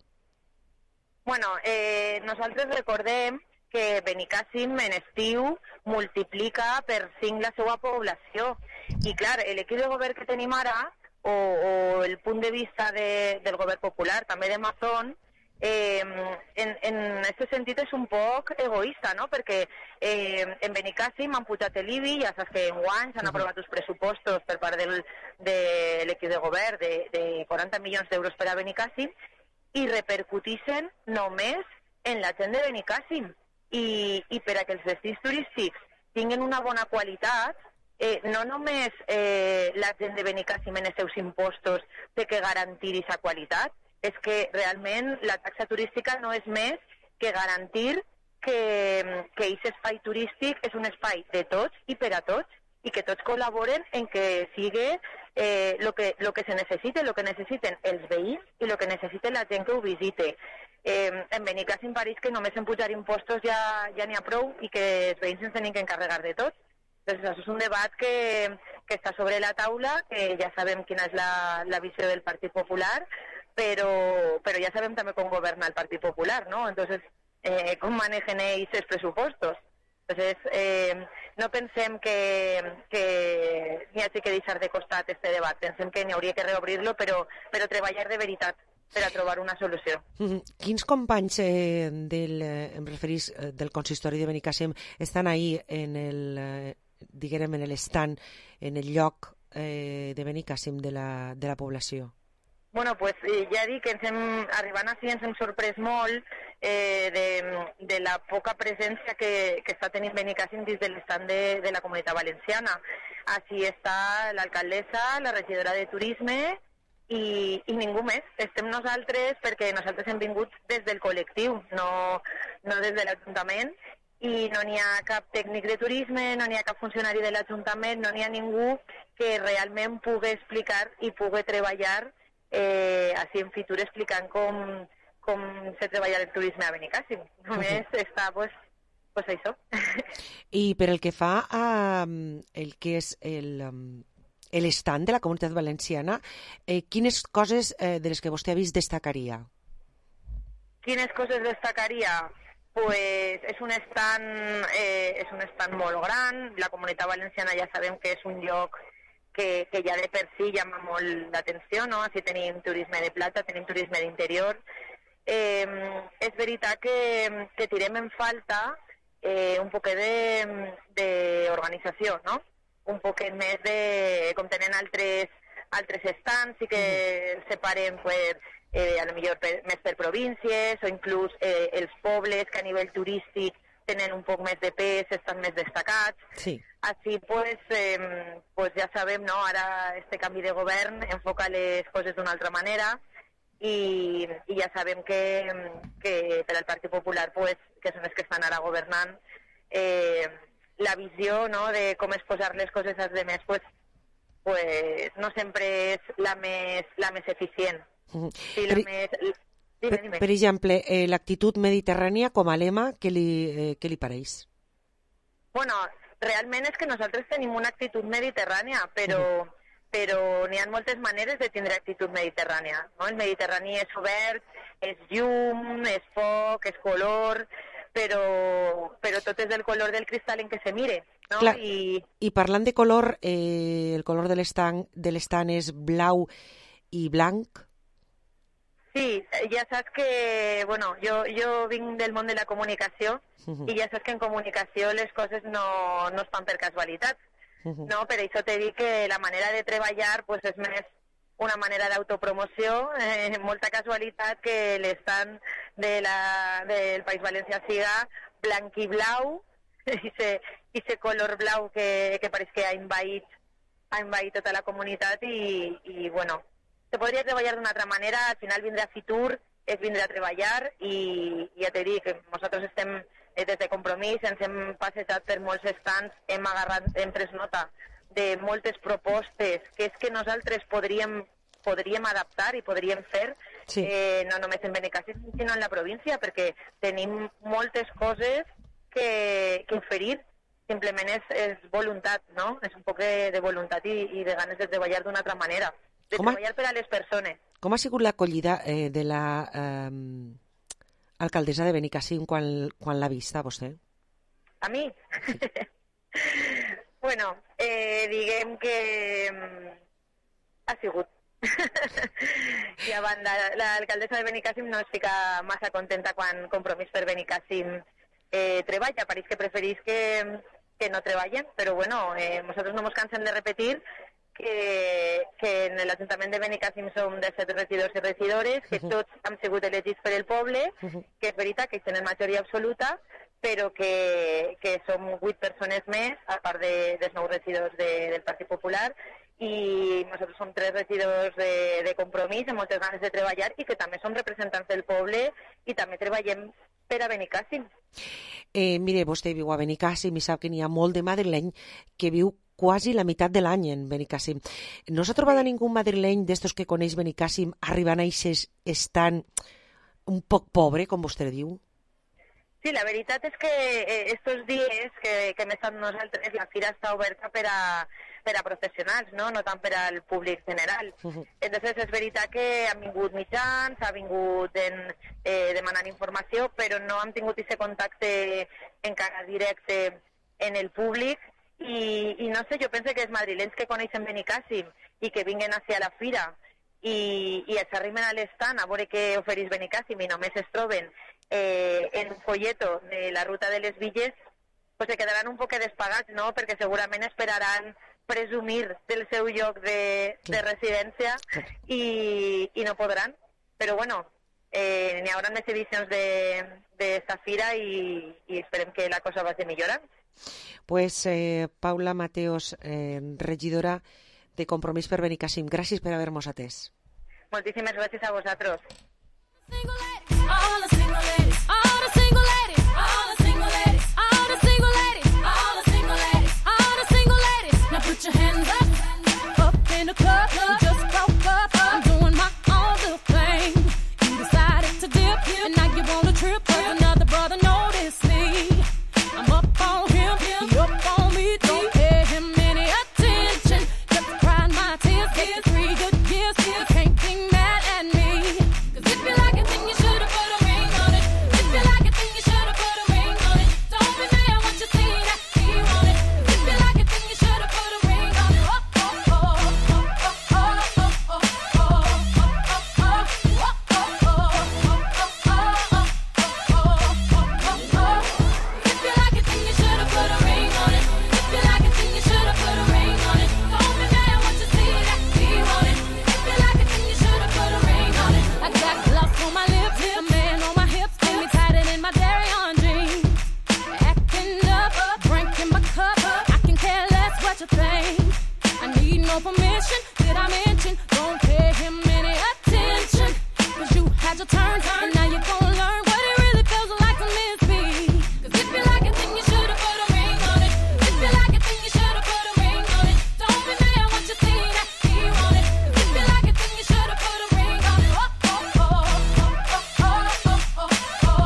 Nosaltres recordem que Benicàssim en estiu multiplica per 5 la seva població i clar, l'equip de govern que tenim ara o el punt de vista del govern popular, també de Mazón, en aquest sentit és un poc egoista, no? Perquè en Benicàssim han pujat l'IBI, ja saps que enguany s'han aprovat els pressupostos per part de l'equip de govern de 40 milions d'euros per a Benicàssim i repercutixen només en la gent de Benicàssim. i per a que els destins turístics tinguin una bona qualitat, no només la gent de Benicàssim en els seus impostos té que garantir aquesta qualitat, és que realment la taxa turística no és més que garantir que aquest espai turístic és un espai de tots i per a tots, i que tots col·laboren en que sigui lo que se necessite, lo que necessiten els veïns i lo que necessita la gent que ho visite. En Benicàssim pareix que només en pujar impostos ja n'hi ha prou i que els veïns ens tenim que encarregar de tot. Doncs això és un debat que està sobre la taula, que ja sabem quina és la visió del Partit Popular, però ja sabem també com governa el Partit Popular, ¿no? Entonces, com manegen ells els pressupostos. Entonces, no pensem que n'hi hagi que deixar de costat este debat. Pensem que n'hi hauria que reobrir-lo, però treballar de veritat per a trobar una solució.
Quins companys em referís del consistori de Benicàssim estan ahí diguem, en l'estand, en el lloc de Benicàssim de la població?
Bueno, pues ja dic que arribant així ens hem sorprès molt de la poca presència que està tenint Benicàssim dins de l'estand de la Comunitat Valenciana. Així està l'alcaldessa, la regidora de Turisme i ningú més. Estem nosaltres perquè nosaltres hem vingut des del col·lectiu, no des de l'Ajuntament, i no n'hi ha cap tècnic de turisme, no n'hi ha cap funcionari de l'Ajuntament, no n'hi ha ningú que realment pugui explicar i pugui treballar així en futur explicant com se treballa el turisme a Benicàssim. Només està, pues això.
I per el que fa a el que és l'estand de la Comunitat Valenciana, quines coses de les que vostè ha vist destacaria?
Quines coses destacaria? Pues és un stand molt gran. La Comunitat Valenciana ja sabem que és un lloc que ja de per si llama molt l'atenció, no? Així tenim turisme de plata, tenim turisme d'interior. És veritat que tirem en falta un poquet d'organització, no? Un poquet més de... com tenen altres stands, sí que separen a lo millor més per províncies o inclús els pobles que a nivell turístic tenen un poc més de pes, estan més destacats.
Sí.
Així, pues ja sabem, no? Ara este canvi de govern enfoca les coses d'una altra manera i ja sabem que per al Partit Popular, que són els que estan ara governant, la visió, no?, de com es posar les coses als demés, no sempre és la més eficient. Sí, Dime.
Per exemple, l'actitud mediterrània com a lema, què li pareix?
Bueno, realment és que nosaltres tenim una actitud mediterrània, però n'hi ha moltes maneres de tindre actitud mediterrània, no? El mediterrani és obert, és llum, és foc, és color, però tot és del color del cristall en què se mire, no?
Clar. I parlant de color, el color de l'estant és blau i blanc?
Sí, ja saps que, bueno, jo vinc del món de la comunicació i ja saps que en comunicació les coses no es fan per casualitat, no? Per això t'he dit que la manera de treballar és més una manera d'autopromoció, molta casualitat que l'estant del País Valencià siga blanc i blau, i ese color blau que pareix que ha envaït tota la comunitat i bueno, se podria treballar d'una altra manera. Al final vindre a Fitur és vindre a treballar i ja t'he dit que nosaltres estem des de Compromís, ens hem passejat per molts stands, hem pres nota de moltes propostes que és que nosaltres podríem adaptar i podríem fer, sí. No només en Benicàssim sinó en la província, perquè tenim moltes coses que oferir. Simplement és voluntat, no? És un poc de voluntat i de ganes de treballar d'una altra manera. De treballar per a les persones.
Com ha sigut l'acollida de la alcaldessa de Benicàssim quan l'ha vista, vostè?
A mi? Sí. Bueno, diguem que ha sigut. I a banda, l'alcaldessa de Benicàssim no es fica massa contenta quan Compromís per Benicàssim treballa. Pareix que preferís que no treballen, però bueno, nosaltres no ens cansem de repetir que en l'Ajuntament de Benicàssim som 17 regidors i regidores, que tots hem sigut elegits per el poble, que és veritat que tenen majoria absoluta, però que som 8 persones més, a part dels 9 regidors del Partit Popular, i nosaltres som 3 regidors de Compromís, amb moltes ganes de treballar, i que també som representants del poble i també treballem per a Benicàssim.
Mire, vostè viu a Benicàssim i sap que n'hi ha molt de madrileny que viu quasi la meitat de l'any en Benicàssim. No s'ha trobat a ningú madrileny d'estos que coneix Benicàssim arribant a eixes estan un poc pobre, com vostè diu?
Sí, la veritat és que estos dies que hem estat nosaltres, la fira està oberta per a professionals, no tant per al públic general. Entonces és veritat que han vingut mitjans, ha vingut demanant informació, però no hem tingut aquest contacte encara directe en el públic i no sé, jo penso que els madrilenys que coneixen Benicàssim i que vinguen hacia la fira i s'arriben a l'estant a veure què ofereix Benicàssim i només es troben en un folleto de la ruta de les Villes, pues se quedaran un poc despagats, no? Perquè segurament esperaran presumir del seu lloc de residència i no podran. Però bueno, n'hi haurà més edicions d'esta fira i esperem que la cosa vagi millorant.
Pues Paula Mateos, regidora de Compromís per Benicàssim, gràcies per haver-nos atès.
Moltíssimes gràcies a vosaltres.
All the single ladies, all the single ladies, all the single ladies, all the single ladies, all the single ladies, all the single ladies. Now put your hands up in the club. You just broke up. I'm doing my own little thing. You decided to dip, and now you want a trip. 'Cause another brother noticed me. I'm up on him, he up on me. Don't pay him any attention. Just crying my tears. Get 3 good years, you can't be mad at me. 'Cause if you like it, then you should have put a ring on it. If you like it, then you should have put a ring on it. Don't be mad once you see that he want it. If you like it, then you should have put a ring on it. Oh, oh, oh, oh, oh, oh, oh, oh, oh, If you like it, then you should have put a ring on it. If you like it, then you should have put a ring on it. Don't be mad once you see that he want it. If you like it, then you should have put a ring on it. I got gloves on my lips, a man on my hips, and me tied it in my dairy on jeans. Acting up, drinking my cup, I can care less what you think. I need no permission, did I mention? Don't pay him any attention. 'Cause you had your turn, and now you're gonna learn what it really feels like to miss me. 'Cause if you like it, then you should have put a ring on it. If you like it, then you should have put a ring on it. Don't be mad once you see that he want it. 'Cause if you like it, then you should have put a ring on it. Oh, oh, oh, oh, oh, oh, oh,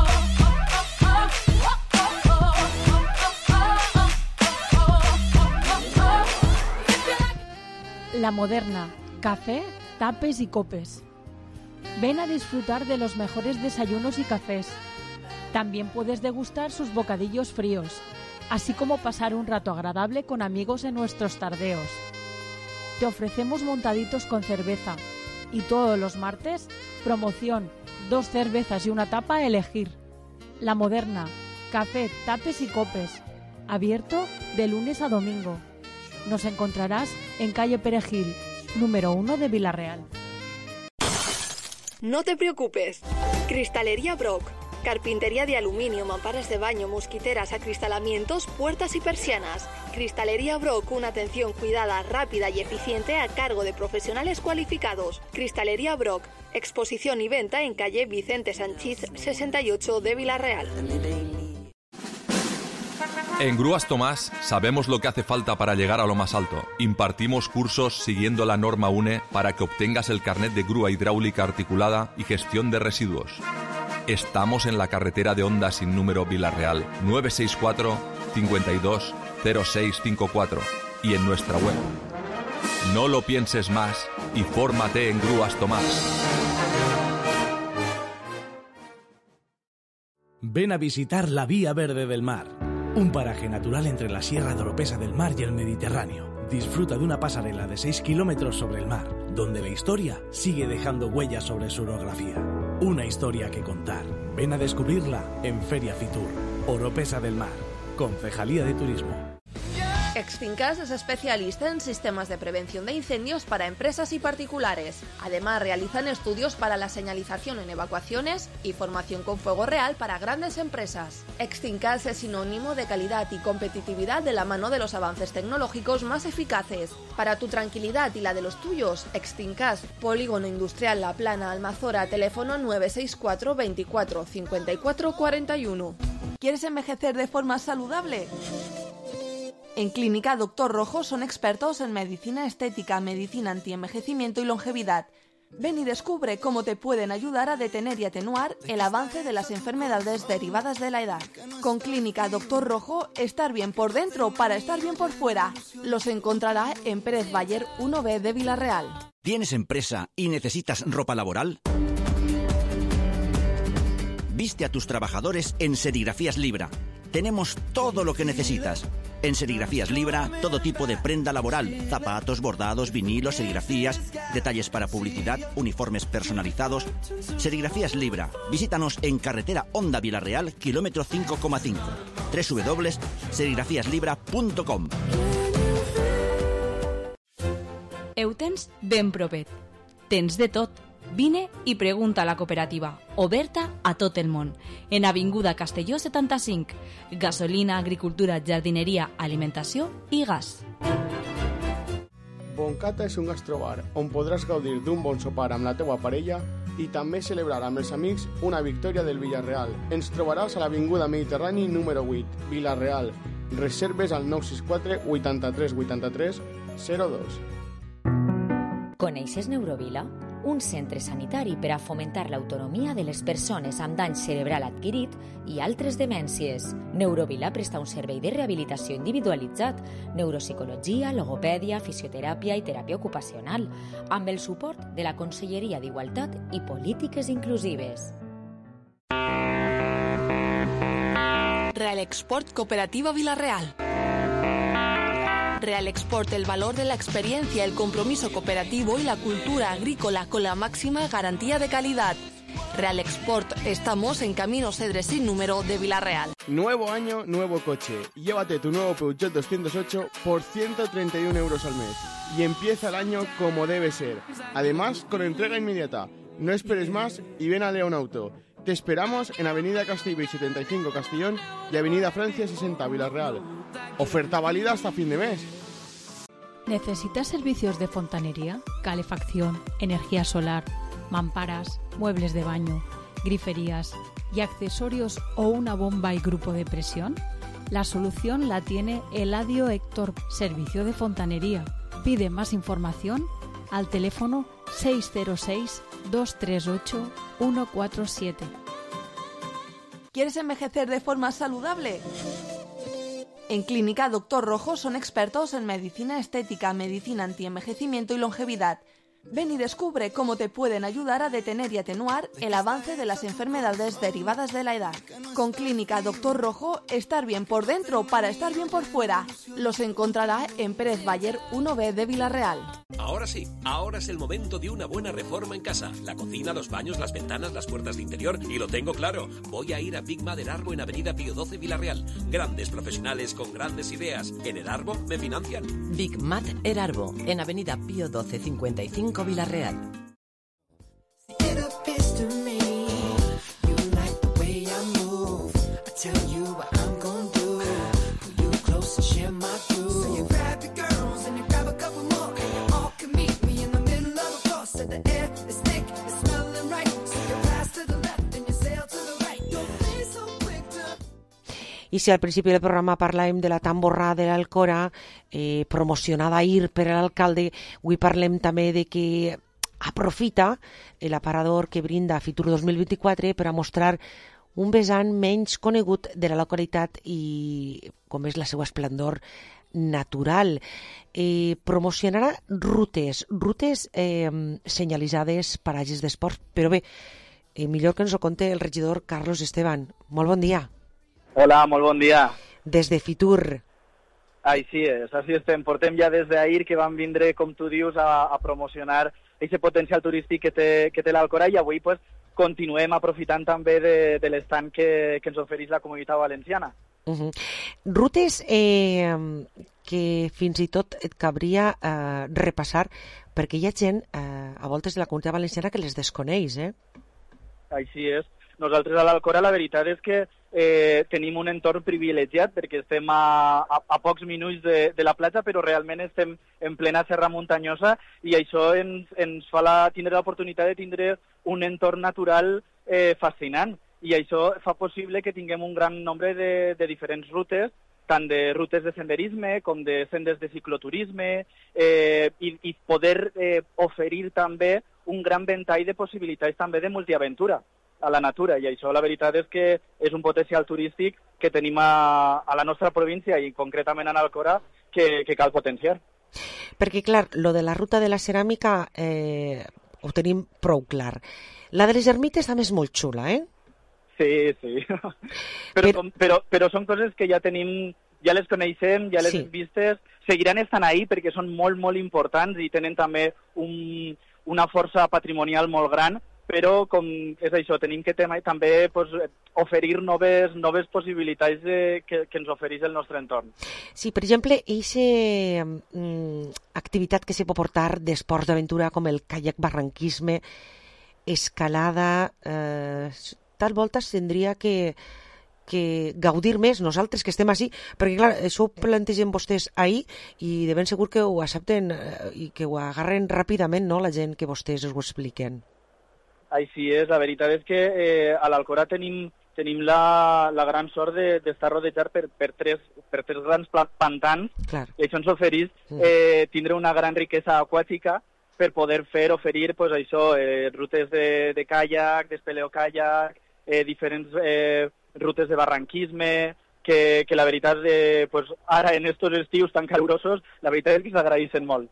La Moderna, café, tapes y copes. Ven a disfrutar de los mejores desayunos y cafés. También puedes degustar sus bocadillos fríos, así como pasar un rato agradable con amigos en nuestros tardeos. Te ofrecemos montaditos con cerveza y todos los martes, promoción, 2 cervezas y una tapa a elegir. La Moderna, café, tapes y copes. Abierto de lunes a domingo. Nos encontrarás en calle Perejil, número 1 de Vila-real.
No te preocupes. Cristalería Brock. Carpintería de aluminio, mamparas de baño, mosquiteras, acristalamientos, puertas y persianas. Cristalería Brock, una atención cuidada, rápida y eficiente a cargo de profesionales cualificados. Cristalería Brock, exposición y venta en calle Vicente Sanchís 68 de Vila-real.
En Grúas Tomás sabemos lo que hace falta para llegar a lo más alto. Impartimos cursos siguiendo la norma UNE para que obtengas el carnet de grúa hidráulica articulada y gestión de residuos. Estamos en la carretera de Honda sin número Vila-real, 964 52 0654 y en nuestra web. No lo pienses más y fórmate en Grúas Tomás.
Ven a visitar la Vía Verde del Mar, un paraje natural entre la Sierra de Oropesa del Mar y el Mediterráneo. Disfruta de una pasarela de 6 kilómetros sobre el mar, donde la historia sigue dejando huellas sobre su orografía. Una historia que contar. Ven a descubrirla en Feria Fitur, Oropesa del Mar, Concejalía de Turismo.
Extincas es especialista en sistemas de prevención de incendios para empresas y particulares. Además, realizan estudios para la señalización en evacuaciones y formación con fuego real para grandes empresas. Extincas es sinónimo de calidad y competitividad de la mano de los avances tecnológicos más eficaces. Para tu tranquilidad y la de los tuyos, Extincas, Polígono Industrial La Plana, Almazora, teléfono 964 24 54 41. ¿Quieres envejecer de forma saludable? En Clínica Doctor Rojo son expertos en medicina estética, medicina antienvejecimiento y longevidad. Ven y descubre cómo te pueden ayudar a detener y atenuar el avance de las enfermedades derivadas de la edad. Con Clínica Doctor Rojo, estar bien por dentro para estar bien por fuera. Los encontrará en Pérez Bayer 1B de Vila-real.
¿Tienes empresa y necesitas ropa laboral? Viste a tus trabajadores en Serigrafías Libra. Tenemos todo lo que necesitas. En Serigrafías Libra, todo tipo de prenda laboral, zapatos, bordados, vinilos, serigrafías, detalles para publicidad, uniformes personalizados. Serigrafías Libra. Visítanos en carretera Honda Vila-real, kilómetro 5,5. www.serigrafiaslibra.com.
Ho tens ben propet. Tens de tot. Vine i pregunta a la cooperativa, oberta a tot el món, en Avinguda Castelló 75. Gasolina, agricultura, jardineria, alimentació i gas.
Boncata és un gastrobar on podràs gaudir d'un bon sopar amb la teua parella i també celebrar amb els amics una victòria del Villarreal. Ens trobaràs a l'Avinguda Mediterrani número 8, Villarreal. Reserves al 964 83 83 02.
Coneixes Neurovila? Un centre sanitari per a fomentar l'autonomia de les persones amb dany cerebral adquirit i altres demències. Neurovila presta un servei de rehabilitació individualitzat, neuropsicologia, logopèdia, fisioteràpia i teràpia ocupacional, amb el suport de la Conselleria d'Igualtat i Polítiques Inclusives.
Real Export Cooperativa Vila-real. Real Export, el valor de la experiencia, el compromiso cooperativo y la cultura agrícola con la máxima garantía de calidad. Real Export, estamos en Camino Cedres sin número de Vila-real.
Nuevo año, nuevo coche. Llévate tu nuevo Peugeot 208 por 131 euros al mes. Y empieza el año como debe ser. Además, con entrega inmediata. No esperes más y ven a León Auto. Te esperamos en Avenida Castellbell 75 Castellón y Avenida Francia 60 Vila-real. Oferta válida hasta fin de mes.
¿Necesitas servicios de fontanería, calefacción, energía solar, mamparas, muebles de baño, griferías y accesorios o una bomba y grupo de presión? La solución la tiene Eladio Héctor, Servicio de Fontanería. Pide más información al teléfono 606 238 147.
¿Quieres envejecer de forma saludable? En Clínica Doctor Rojo son expertos en medicina estética, medicina antienvejecimiento y longevidad. Ven y descubre cómo te pueden ayudar a detener y atenuar el avance de las enfermedades derivadas de la edad. Con Clínica Doctor Rojo, estar bien por dentro para estar bien por fuera. Los encontrará en Pérez Bayer 1B de Vila-real.
Ahora sí, ahora es el momento de una buena reforma en casa. La cocina, los baños, las ventanas, las puertas de interior. Y lo tengo claro, voy a ir a Big Mat Erarbo en Avenida Pío 12 Vila-real. Grandes profesionales con grandes ideas. En Erarbo me financian.
Big Mat Erarbo en Avenida Pío 12 55 Vila-real.
I si al principi del programa parlàvem de la tamborrada de l'Alcora, promocionada ahir per l'alcalde, avui parlem també de que aprofita l'aparador que brinda Fitur 2024 per a mostrar un vessant menys conegut de la localitat i com és la seva esplendor natural. Promocionarà rutes senyalitzades, paratges d'esports, però bé, millor que ens ho conte el regidor Carlos Esteban. Molt bon dia.
Hola, molt bon dia.
Des de Fitur.
Així és, així estem. Portem ja des d'ahir que vam vindre, com tu dius, a promocionar aquest potencial turístic que té l'Alcora i avui pues, continuem aprofitant també de l'estant que ens ofereix la Comunitat Valenciana.
Rutes que fins i tot et cabria repassar, perquè hi ha gent a voltes de la Comunitat Valenciana que les desconeix,
Així és. Nosaltres a l'Alcora la veritat és que tenim un entorn privilegiat perquè estem a pocs minuts de la platja, però realment estem en plena serra muntanyosa i això ens fa tindre l'oportunitat de tindre un entorn natural fascinant. I això fa possible que tinguem un gran nombre de diferents rutes, tant de rutes de senderisme com de sendes de cicloturisme, i poder oferir també un gran ventall de possibilitats també de multiaventura a la natura. I això la veritat és que és un potencial turístic que tenim a la nostra província i concretament a Alcora que cal potenciar.
Perquè, clar, lo de la ruta de la ceràmica ho tenim prou clar. La de les ermites també és molt xula,
Sí. Però són coses que ja tenim, ja les coneixem, ja les hem vistes, seguiran estant ahí perquè són molt, molt importants i tenen també una força patrimonial molt gran, però com és això, tenim que també oferir noves possibilitats que ens ofereix el nostre entorn.
Sí, per exemple, aquesta activitat que se pot portar d'esports d'aventura com el kayak barranquisme, escalada, tal volta tindria que gaudir més nosaltres que estem així, perquè clar, això ho plantegen vostès ahir i de ben segur que ho accepten i que ho agarren ràpidament, no?, la gent que vostès us ho expliquen.
Així és, la veritat és que a l'Alcora tenim la gran sort d'estar rodejat per tres grans pantans, i això ens ofereix tindre una gran riquesa aquàtica per poder oferir rutes de kayak, d'espeleokayak, diferents rutes de barranquisme, que la veritat, ara en estos estius tan calurosos, la veritat és que s'agraeixen molt.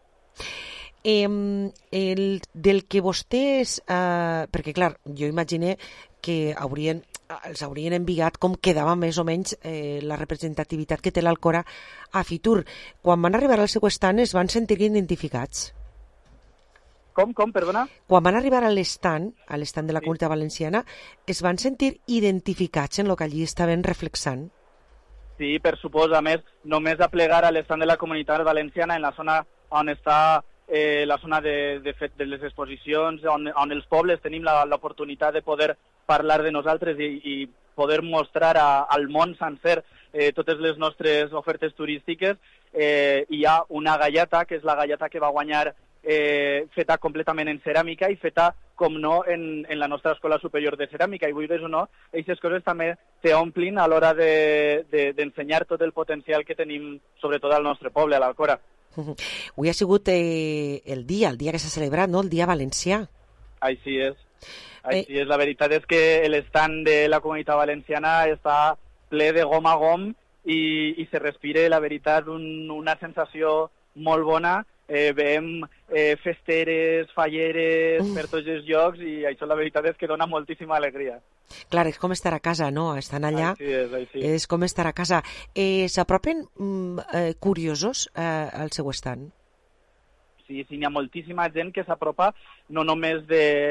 Del que vostès, perquè clar, jo imagine que els haurien enviat com quedava més o menys la representativitat que té l'Alcora a Fitur. Quan van arribar al seu estand es van sentir identificats?
Com, perdona?
Quan van arribar a l'estant de la Comunitat Valenciana, es van sentir identificats en el que allí estaven reflexant?
Sí, per supost. A més, només aplegar a l'estant de la Comunitat Valenciana en la zona on està la zona de les exposicions, on els pobles tenim l'oportunitat de poder parlar de nosaltres i poder mostrar al món sencer totes les nostres ofertes turístiques. Hi ha una gallata, que és la gallata que va guanyar feta completament en ceràmica i feta, com no, en la nostra Escola Superior de Ceràmica. I vulguis o no, aquestes coses també t'omplin a l'hora d'ensenyar tot el potencial que tenim, sobretot al nostre poble, a l'Alcora.
Avui ha sigut el dia que s'ha celebrat, no?, el Dia Valencià.
Així és. Així és. La veritat és que l'estand de la Comunitat Valenciana està ple de gom a gom i se respira, la veritat, una sensació molt bona. Veiem festeres, falleres per tots els llocs i això la veritat és que dona moltíssima alegria.
Clar, és com estar a casa, no? Estan allà,
així és.
És com estar a casa. S'apropen curiosos al seu estand?
Sí, hi ha moltíssima gent que s'apropa, no només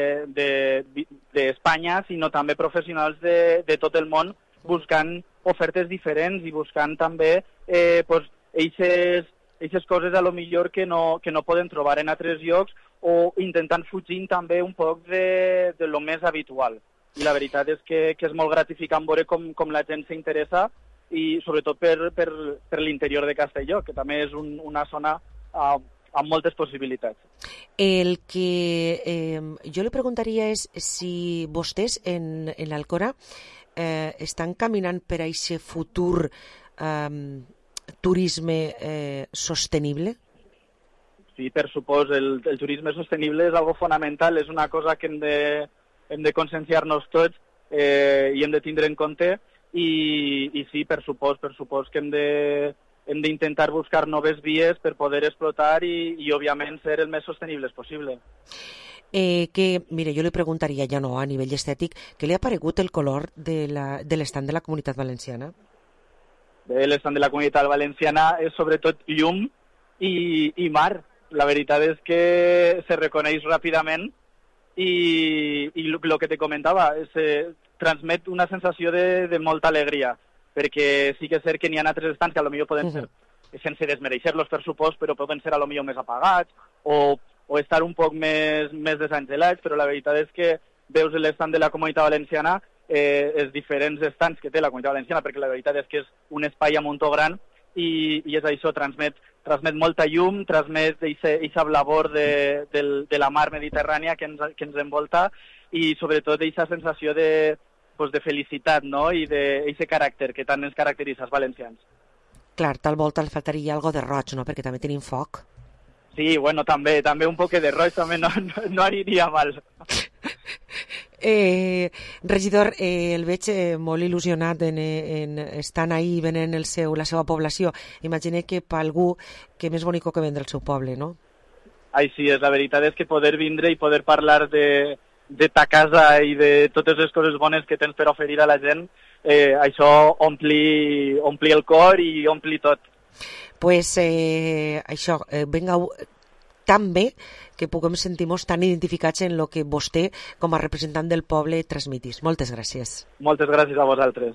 d'Espanya, sinó també professionals de tot el món buscant ofertes diferents i buscant també aquestes coses a lo millor que no poden trobar en altres llocs o intentant fugir també un poc de lo més habitual. I la veritat és que és molt gratificant veure com la gent s'interessa i sobretot per l'interior de Castelló, que també és una zona amb moltes possibilitats.
El que jo li preguntaria és si vostès en l'Alcora estan caminant per a aquest futur turisme sostenible?
Sí, per supost. El turisme sostenible és algo fonamental, és una cosa que hem de conscienciar-nos tots i hem de tindre en compte i sí, per supost que hem d'intentar buscar noves vies per poder explotar i òbviament ser el més sostenibles possible.
Mire, jo li preguntaria, ja no a nivell estètic, què li ha paregut el color de l'estand de la Comunitat Valenciana?
L'estand de la Comunitat Valenciana és sobretot llum i mar. La veritat és que se reconeix ràpidament i el que te comentava, transmet una sensació de molta alegria, perquè sí que és cert que n'hi ha altres estants que potser poden ser, sense desmereixer-los per supost, però poden ser potser més apagats o estar un poc més desangelats, però la veritat és que veus l'estant de la Comunitat Valenciana, els diferents estants que té la Comunitat Valenciana, perquè la veritat és que és un espai a muntó gran i és això, transmet molta llum, transmet aquesta blavor de la mar Mediterrània que ens envolta i sobretot aquesta sensació de felicitat, no? I d'aquest caràcter que tant ens caracteritza els valencians.
Clar, tal volta li faltaria algo de roig, no? Perquè també tenim foc.
Sí, bueno, també un poc de roig també no aniria mal.
Regidor, el veig molt il·lusionat en estant ahí venent la seva població. Imagine que per algú que més bonic que vendre el seu poble, no?
Així és, la veritat és que poder vindre i poder parlar de ta casa i de totes les coses bones que tens per oferir a la gent, això ompli el cor i ompli tot.
Pues això, venga tan bé que puguem sentir-nos tan identificats en el que vostè, com a representant del poble, transmitís. Moltes gràcies.
Moltes gràcies a vosaltres.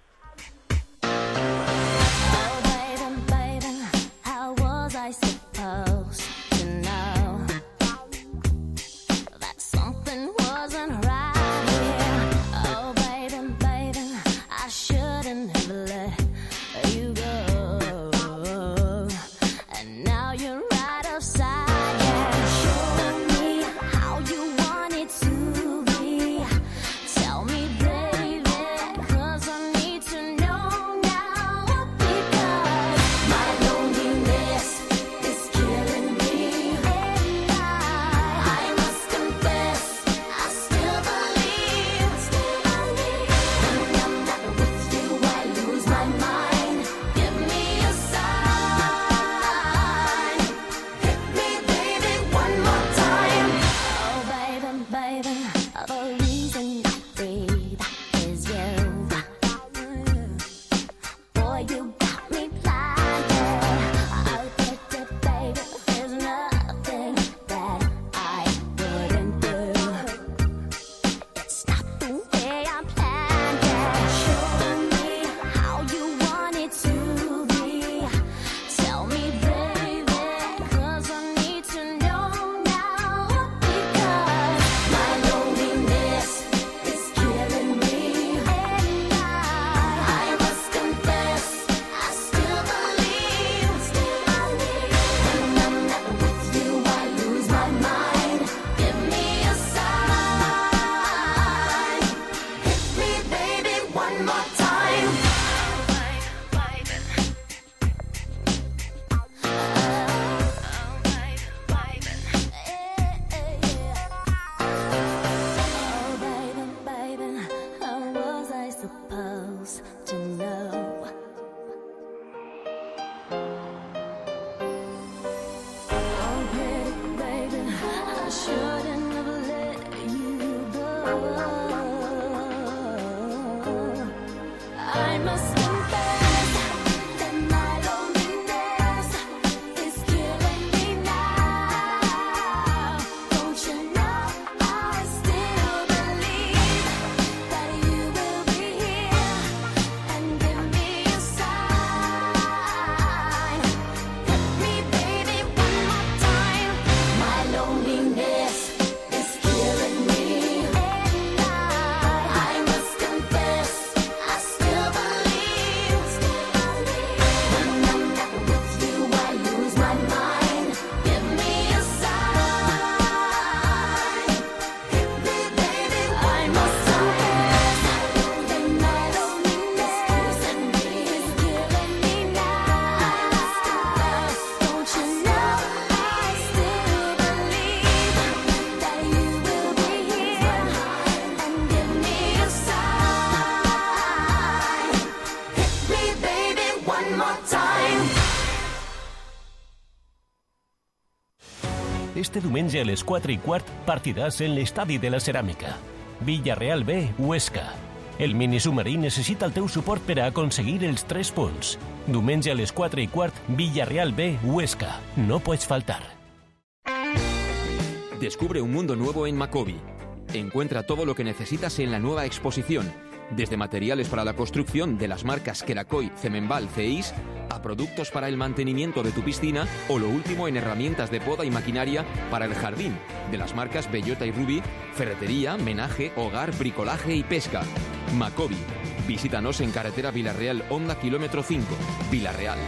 Este diumenge a les 4:15 partidàs en l'Estadi de la Ceràmica. Villarreal B, Huesca. El minisubmarí necessita el teu suport per a aconseguir els 3 punts. Diumenge a les 4:15, Villarreal B, Huesca. No puedes faltar.
Descubre un mundo nuevo en Macobi. Encuentra todo lo que necesitas en la nueva exposición. Desde materiales para la construcción de las marcas Kerakoy, Cemenval, CEIS, a productos para el mantenimiento de tu piscina o lo último en herramientas de poda y maquinaria para el jardín, de las marcas Bellota y Rubí, ferretería, menaje, hogar, bricolaje y pesca. Macobi. Visítanos en carretera Villarreal, Honda, kilómetro 5, Villarreal.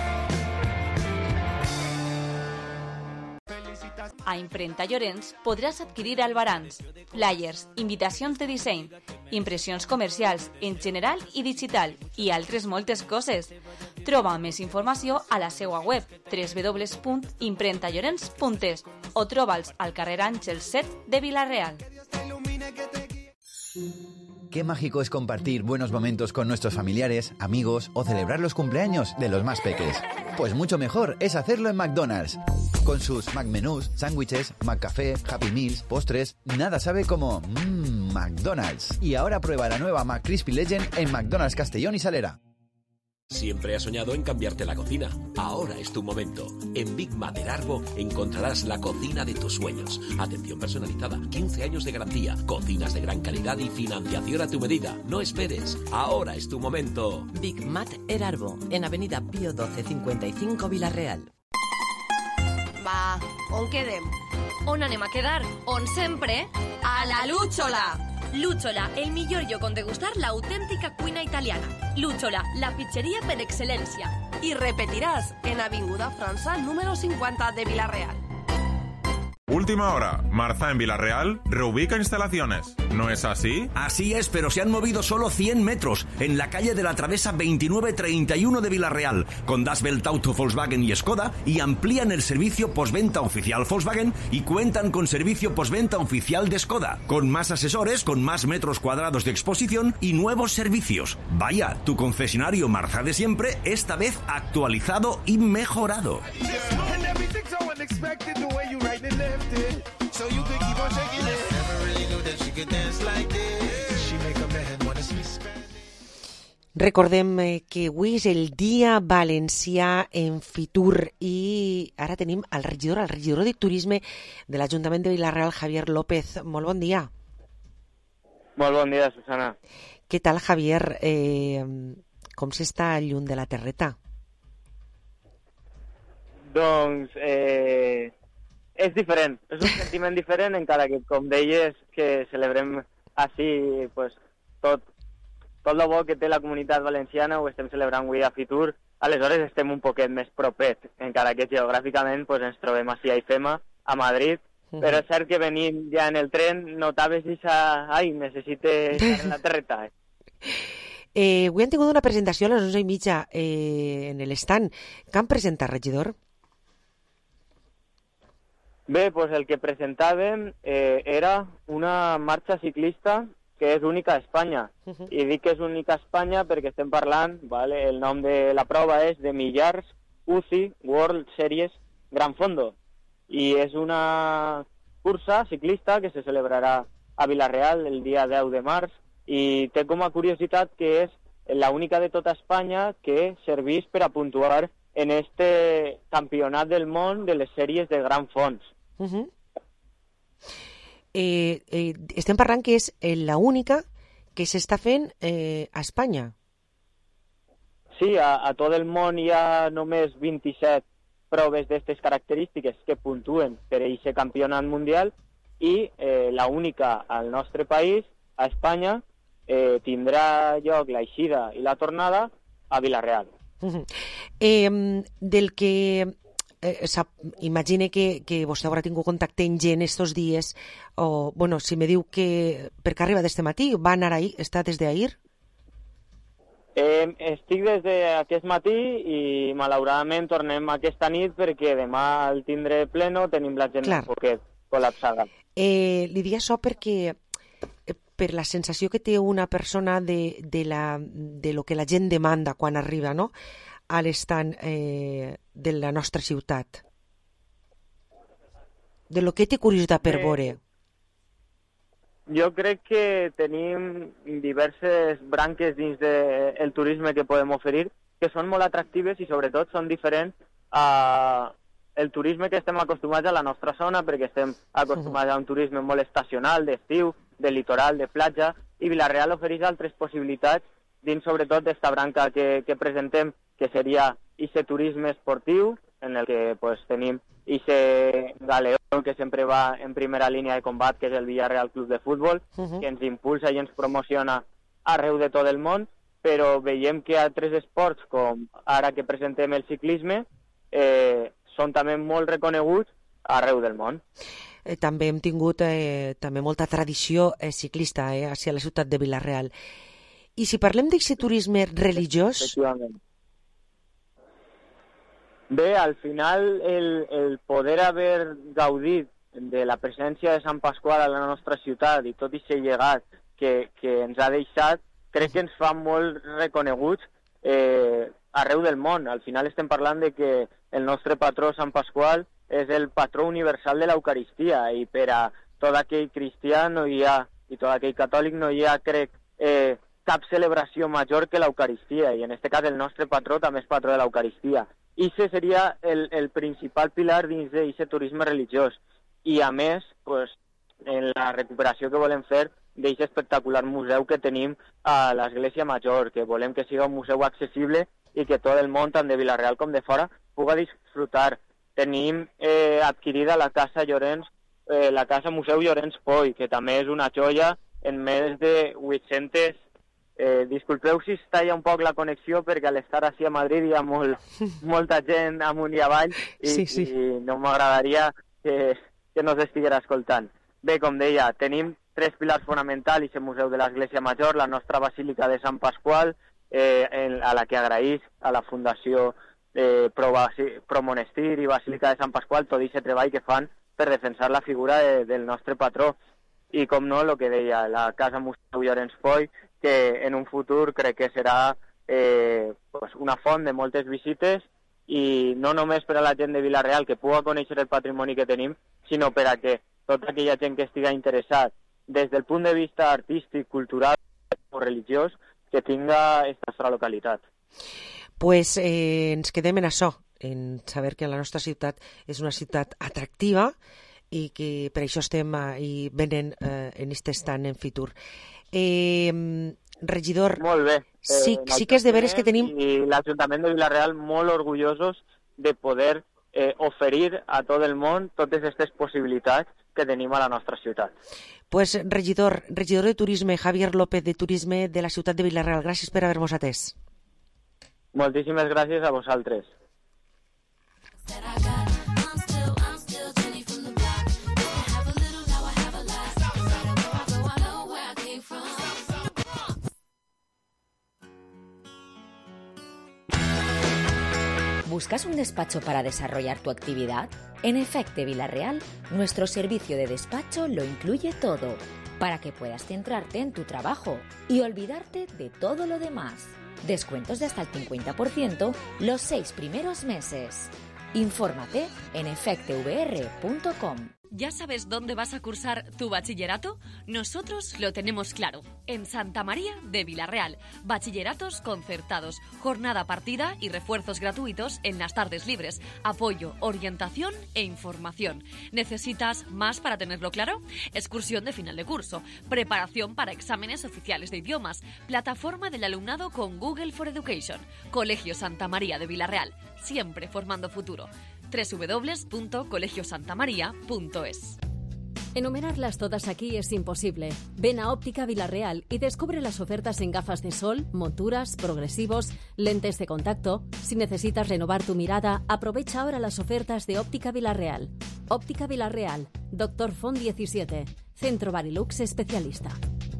A Imprenta Llorenç podràs adquirir albarans, flyers, invitacions de disseny, impressions comercials en general i digital i altres moltes coses. Troba més informació a la seva web www.imprentallorenç.es o troba'ls al carrer Àngels 7 de Vila-real.
Qué mágico es compartir buenos momentos con nuestros familiares, amigos o celebrar los cumpleaños de los más peques. Pues mucho mejor es hacerlo en McDonald's. Con sus McMenús, sándwiches, McCafé, Happy Meals, postres, nada sabe como McDonald's. Y ahora prueba la nueva McCrispy Legend en McDonald's Castellón y Salera.
Siempre has soñado en cambiarte la cocina. Ahora es tu momento. En Big Mac Arbo encontrarás la cocina de tus sueños. Atención personalizada, 15 años de garantía, cocinas de gran calidad y financiación a tu medida. No esperes. Ahora es tu momento.
Big Mac Arbo, en Avenida Pío 12 55 Vila-real.
Va, on quedem? On anem a quedar? On sempre? A la Lúchola! Lúchola, el millor lloc on degustar l'autèntica cuina italiana. Lúchola, la pizzeria per excel·lència.
I repetiràs en Avinguda França, número 50 de Vila-real.
Última hora. Marza en Villarreal reubica instalaciones. ¿No es así?
Así es, pero se han movido solo 100 metros en la calle de la Travesa 2931 de Villarreal, con Das Welt Auto Volkswagen y Skoda, y amplían el servicio postventa oficial Volkswagen y cuentan con servicio postventa oficial de Skoda, con más asesores, con más metros cuadrados de exposición y nuevos servicios. Vaya, tu concesionario Marza de siempre, esta vez actualizado y mejorado.
Recordem que avui és el Dia Valencià en Fitur i ara tenim el regidor de Turisme de l'Ajuntament de Vila-real, Javier López. Molt bon dia.
Molt bon dia, Susana.
Què tal, Javier? Com s'està lluny de la terreta?
Doncs és diferent, és un sentiment diferent, encara que, com deies, que celebrem així pues, tot el bo que té la comunitat valenciana ho estem celebrant avui a Fitur, aleshores estem un poquet més propet, encara que geogràficament pues, ens trobem així a IFEMA, a Madrid, però és cert que venint ja en el tren notaves aquesta... Ai, necessite estar en la terreta.
Avui han tingut una presentació a les 11:30 en l'estand. Què han presentat, regidor?
Bé, doncs el que presentàvem era una marxa ciclista que és única a Espanya. I dic que és única a Espanya perquè estem parlant, vale, el nom de la prova és de Millars UCI World Series Gran Fondo. I és una cursa ciclista que se celebrarà a Vila-real el dia 10 de març i té com a curiositat que és l'única de tota Espanya que serveix per a puntuar en este campionat del món de les sèries de Gran Fons.
Estem parlant que és l'única que s'està fent a Espanya.
Sí, a tot el món hi ha només 27 proves d'aquestes característiques que puntuen per a aquest campionat mundial i l'única al nostre país, a Espanya, tindrà lloc l'eixida i la tornada a Vila-real.
Del que imagine que vostè haurà tingut contacte amb gent estos dies, o, bueno, si me diu que per què arriba d'este matí, va anar ahir, està des d'ahir?
Estic des d'aquest matí i malauradament tornem aquesta nit perquè demà el tindré pleno, tenim la gent un poquet col·lapsada.
Li dic això perquè per la sensació que té una persona de lo que la gent demanda quan arriba, no?, a l'estand de la nostra ciutat. De lo que té curiositat per veure.
Jo crec que tenim diverses branques dins del turisme que podem oferir que són molt atractives i sobretot són diferents al turisme que estem acostumats a la nostra zona, perquè estem acostumats a un turisme molt estacional, d'estiu, de litoral, de platja, i Vilareal ofereix altres possibilitats dins sobretot d'esta branca que presentem, que seria ixe turisme esportiu, en el que pues, tenim ixe galeó que sempre va en primera línia de combat, que és el Villarreal Club de Futbol, que ens impulsa i ens promociona arreu de tot el món, però veiem que altres esports, com ara que presentem el ciclisme, són també molt reconeguts arreu del món.
També hem tingut també molta tradició ciclista hacia la ciutat de Vilareal. I si parlem d'aquest turisme religiós...
Efectivament. Bé, al final el poder haver gaudit de la presència de Sant Pasqual a la nostra ciutat i tot aquest llegat que ens ha deixat, crec que ens fa molt reconeguts arreu del món. Al final estem parlant de que el nostre patró Sant Pasqual és el patró universal de l'Eucaristia i per a tot aquell cristià no hi ha, i tot aquell catòlic no hi ha, crec, cap celebració major que l'Eucaristia, i en aquest cas el nostre patró també és patró de l'Eucaristia. I aquest seria el principal pilar dins d'aquest turisme religiós. I a més, pues, en la recuperació que volem fer d'aquest espectacular museu que tenim a l'Església Major, que volem que sigui un museu accessible i que tot el món, tant de Vilareal com de fora, puga disfrutar. Tenim adquirida la Casa Llorenç, la Casa Museu Llorenç Poi, que també és una joia en més de 800... disculpeu si es talla un poc la connexió perquè a l'estar així a Madrid hi ha molta gent amunt i avall i no m'agradaria que no s'estiguera escoltant. Bé, com deia, tenim 3 pilars fonamentals i el Museu de l'Església Major, la nostra Basílica de Sant Pasqual, a la que agraïs a la Fundació Pro Monestir i Basílica de Sant Pasqual tot aquest treball que fan per defensar la figura del nostre patró. I, com no, el que deia, la Casa Museu Llorenç Poi, que en un futur crec que serà una font de moltes visites i no només per a la gent de Vilareal que puga conèixer el patrimoni que tenim, sinó per a que tota aquella gent que estiga interessat des del punt de vista artístic, cultural o religiós, que tinga aquesta nostra localitat.
Pues ens quedem en això, en saber que la nostra ciutat és una ciutat atractiva i que per això estem venent en aquest estant en Fitur. Regidor,
molt bé.
Sí que és de veres que tenim...
I l'Ajuntament de Vilareal molt orgullosos de poder oferir a tot el món totes aquestes possibilitats que tenim a la nostra ciutat.
Pues regidor de Turisme, Javier López, de Turisme de la ciutat de Vilareal, gràcies per haver-nos atès.
Moltíssimes gràcies a vosaltres.
¿Buscas un despacho para desarrollar tu actividad? En Efecte Vilareal, nuestro servicio de despacho lo incluye todo, para que puedas centrarte en tu trabajo y olvidarte de todo lo demás. Descuentos de hasta el 50% los 6 primeros meses. Infórmate en efectevr.com.
¿Ya sabes dónde vas a cursar tu bachillerato? Nosotros lo tenemos claro. En Santa María de Vilareal. Bachilleratos concertados, jornada partida y refuerzos gratuitos en las tardes libres. Apoyo, orientación e información. ¿Necesitas más para tenerlo claro? Excursión de final de curso. Preparación para exámenes oficiales de idiomas. Plataforma del alumnado con Google for Education. Colegio Santa María de Vilareal. Siempre formando futuro. www.colegiosantamaria.es.
Enumerarlas todas aquí es imposible. Ven a Óptica Vilareal y descubre las ofertas en gafas de sol, monturas, progresivos, lentes de contacto. Si necesitas renovar tu mirada, aprovecha ahora las ofertas de Óptica Vilareal. Óptica Vilareal, Dr. Font 17, Centro Barilux Especialista.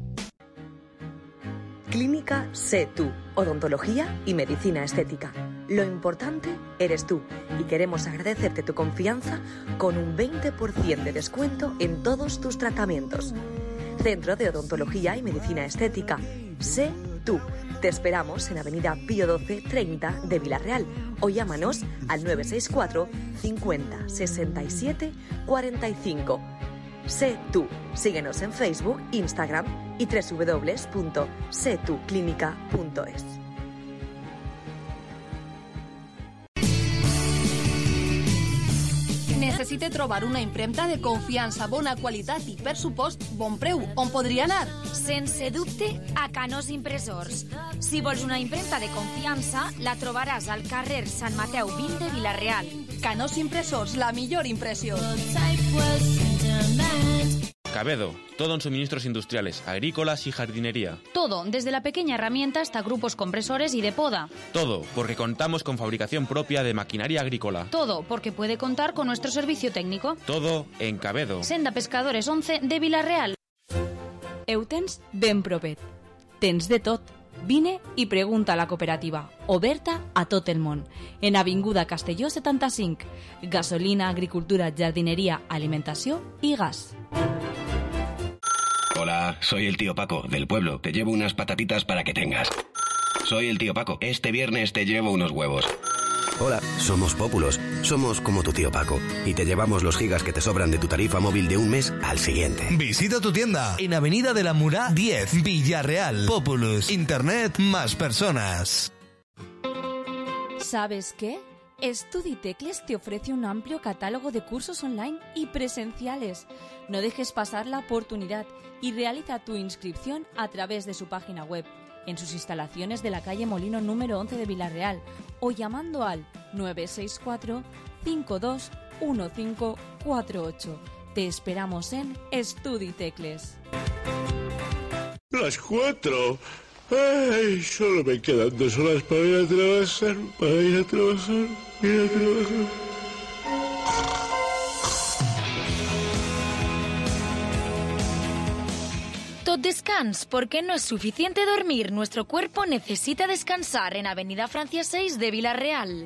Clínica Sé Tú, odontología y medicina estética. Lo importante eres tú y queremos agradecerte tu confianza con un 20% de descuento en todos tus tratamientos. Centro de Odontología y Medicina Estética. Sé Tú. Te esperamos en Avenida Pío 12 30 de Vilareal o llámanos al 964 50 67 45. Sé Tú. Síguenos en Facebook, Instagram y www.setuclinica.es.
necessite trobar una impremta de confiança, bona qualitat i, per supost, bon preu, on podria anar?
Sense dubte, a Canós Impressors. Si vols una impremta de confiança, la trobaràs al carrer Sant Mateu 20 de Vila-real.
Canós Impressors, la millor impressió.
Cabedo, todo en suministros industriales, agrícolas y jardinería.
Todo, desde la pequeña herramienta hasta grupos compresores y de poda.
Todo, porque contamos con fabricación propia de maquinaria agrícola.
Todo, porque puede contar con nuestro servicio técnico.
Todo en Cabedo.
Senda Pescadores 11 de Vila-real. Ho tens ben propet. Tens de tot. Vine i pregunta a la cooperativa, oberta a tot el món. En Avinguda Castelló 75. Gasolina, agricultura, jardinería, alimentació i gas.
Hola, soy el tío Paco, del pueblo. Te llevo unas patatitas para que tengas. Soy el tío Paco. Este viernes te llevo unos huevos.
Hola, somos Pópulos. Somos como tu tío Paco. Y te llevamos los gigas que te sobran de tu tarifa móvil de un mes al siguiente.
Visita tu tienda en Avenida de la Murá 10, Villarreal. Populus. Internet más personas.
¿Sabes qué? StudiTecles te ofrece un amplio catálogo de cursos online y presenciales. No dejes pasar la oportunidad y realiza tu inscripción a través de su página web, en sus instalaciones de la calle Molino número 11 de Vila-real o llamando al 964 521548. Te esperamos en StudiTecles.
Las 4. Ay, solo me quedan 2 horas para ir a trabajar,
Tot descans, porque no es suficiente dormir. Nuestro cuerpo necesita descansar en Avenida Francia 6 de Vila-real.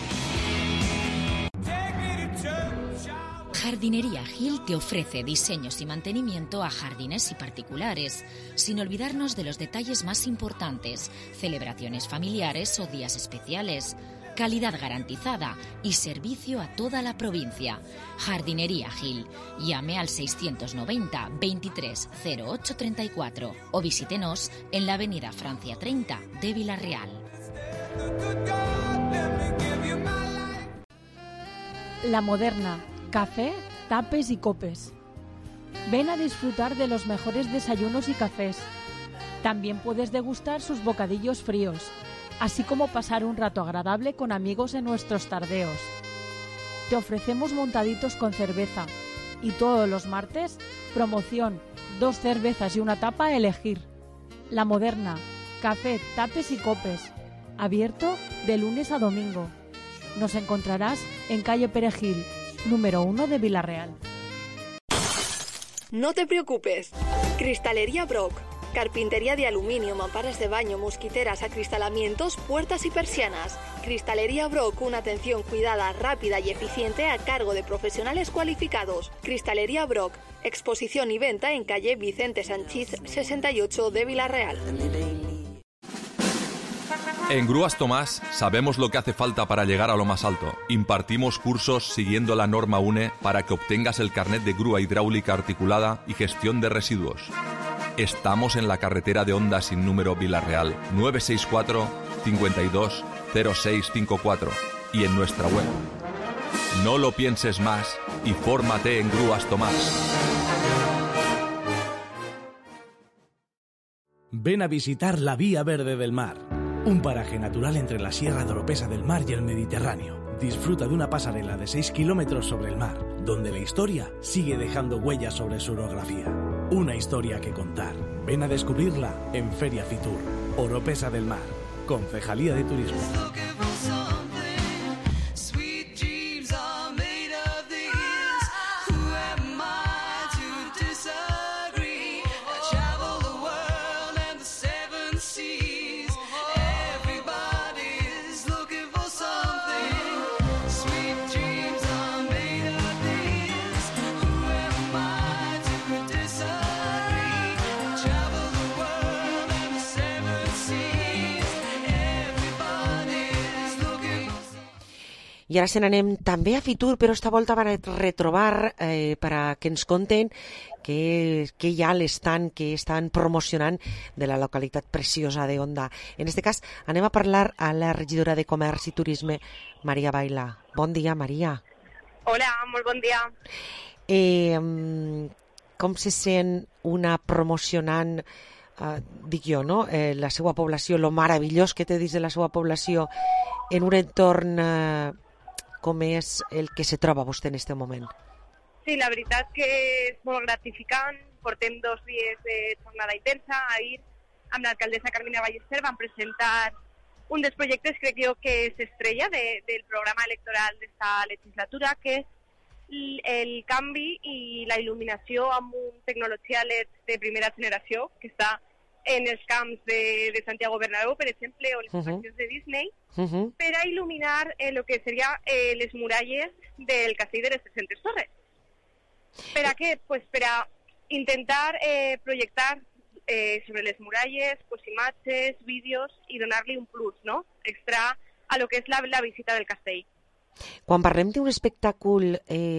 Jardinería Gil te ofrece diseños y mantenimiento a jardines y particulares, sin olvidarnos de los detalles más importantes, celebraciones familiares o días especiales, calidad garantizada y servicio a toda la provincia. Jardinería Gil. Llame al 690 23 08 34 o visítenos en la avenida Francia 30 de Vila-real.
La Moderna. Café, tapes y copes. Ven a disfrutar de los mejores desayunos y cafés. También puedes degustar sus bocadillos fríos, así como pasar un rato agradable con amigos en nuestros tardeos. Te ofrecemos montaditos con cerveza y todos los martes, promoción, 2 cervezas y una tapa a elegir. La Moderna. Café, tapes y copes. Abierto de lunes a domingo. Nos encontrarás en calle Perejil, número 1 de Vila-real.
No te preocupes. Cristalería Brock. Carpintería de aluminio, mamparas de baño, mosquiteras, acristalamientos, puertas y persianas. Cristalería Brock, una atención cuidada, rápida y eficiente a cargo de profesionales cualificados. Cristalería Brock. Exposición y venta en calle Vicente Sanchís 68 de Vila-real.
En Grúas Tomás sabemos lo que hace falta para llegar a lo más alto. Impartimos cursos siguiendo la norma UNE para que obtengas el carnet de grúa hidráulica articulada y gestión de residuos. Estamos en la carretera de Honda sin número Vila-real, 964 52 0654 y en nuestra web. No lo pienses más y fórmate en Grúas Tomás.
Ven a visitar la Vía Verde del Mar, un paraje natural entre la Sierra de Oropesa del Mar y el Mediterráneo. Disfruta de una pasarela de 6 kilómetros sobre el mar, donde la historia sigue dejando huellas sobre su orografía. Una historia que contar. Ven a descubrirla en Feria Fitur, Oropesa del Mar, Concejalía de Turismo.
I ara se n'anem també a Fitur, però esta volta van a retrobar per a que ens conten que hi ha a l'estand que estan promocionant de la localitat preciosa de Onda. En este cas anem a parlar a la regidora de Comerç i Turisme, Maria Baila. Bon dia, Maria.
Hola, molt bon dia.
Com se sent una promocionant, dic jo, no? La seva població, lo meravellós que té dins de la seva població en un entorn com és el que se troba vostè en aquest moment?
Sí, la veritat que és molt gratificant. Portem 2 dies de jornada intensa. Ahir, amb l'alcaldessa Carmina Ballester, vam presentar un dels projectes, crec jo, que és estrella del programa electoral d'esta legislatura, que és el canvi i la il·luminació amb una tecnologia LED de primera generació, que està en els camps de Santiago Bernabéu, per exemple, o les estacions de Disney, per a il·luminar el que seria les muralles del castell de les 300 Torres. Per a què? Pues per a intentar projectar sobre les muralles imatges, vídeos i donar-li un plus, no?, extra a lo que és la visita del castell.
Quan parlem d'un espectacle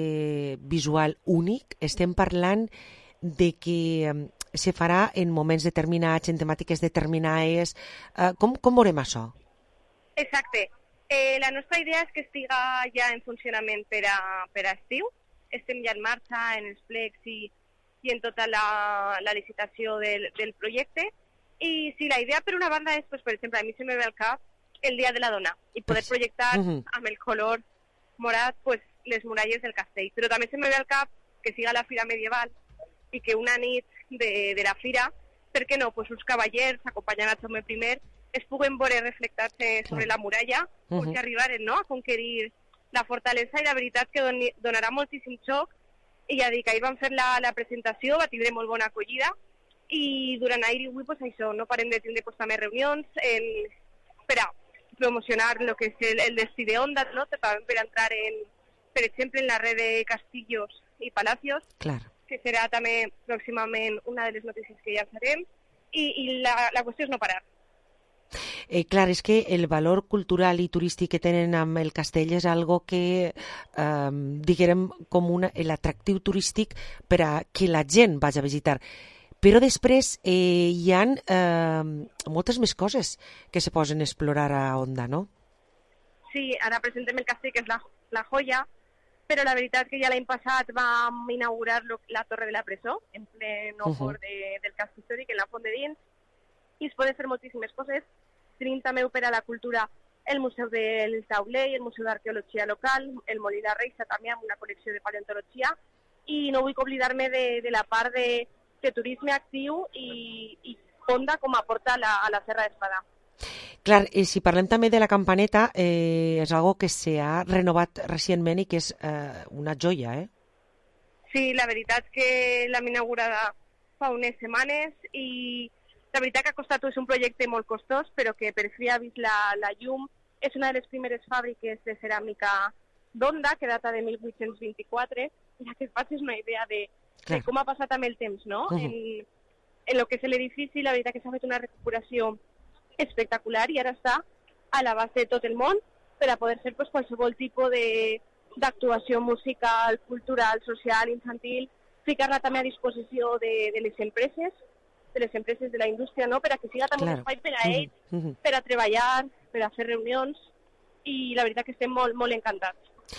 visual únic, estem parlant de que se farà en moments determinats, en temàtiques determinades. Com veurem això?
Exacte. La nostra idea és que estiga ja en funcionament per a estiu. Estem ja en marxa en els plecs i en tota la licitació del projecte. I sí, la idea per una banda és, per exemple, a mi se me ve al cap el Dia de la Dona i poder projectar amb el color morat les muralles del castell. Però també se me ve al cap que siga la fira medieval i que una nit de la fira, per què no, uns cavallers acompanyant a Jaume I es puguen veure reflectar-se sobre la muralla o si arribaren, no?, a conquerir la fortalesa, i la veritat que donarà moltíssim xoc. I ja dic, ahir vam fer la presentació, va tindre molt bona acollida, i durant ahir i avui, això, no parem de tindre també reunions per a promocionar el que és el destí de Onda, no?, per entrar, per exemple, en la red de castillos i palacios, que serà també pròximament una de les notícies que ja farem, i la qüestió és no parar.
Clar, és que el valor cultural i turístic que tenen amb el castell és algo que, diguem, com l'atractiu turístic per a que la gent vagi a visitar. Però després hi ha moltes més coses que se poden explorar a Onda, no?
Sí, ara presentem el castell, que és la joia, però la veritat que ja l'any passat vam inaugurar la Torre de la Presó, en ple cor del casc històric, en la font de dins, i es poden fer moltíssimes coses. Tenim també per a la cultura el Museu del Taulell, el Museu d'Arqueologia Local, el Molí de Reixa també amb una col·lecció de paleontologia, i no vull oblidar-me de la part de turisme actiu i Onda com a porta a la Serra d'Espadà.
Clar, si parlem també de la campaneta, és algo que s'ha renovat recentment i que és una joia, eh?
Sí, la veritat que l'hem inaugurada fa unes setmanes i la veritat que ha costat, és un projecte molt costós, però que per fi ha vist la llum. És una de les primeres fàbriques de ceràmica d'Onda, que data de 1824, ja que et facis una idea de com ha passat amb el temps, no? En lo que és l'edifici, la veritat que s'ha fet una recuperació espectacular i ara està a l'abast de tot el món per a poder fer qualsevol tipus d'actuació musical, cultural, social, infantil, ficar-la també a disposició de les empreses, de la indústria, no?, per a que siga també un espai per a ells, per a treballar, per a fer reunions, i la veritat que estem molt, molt encantats.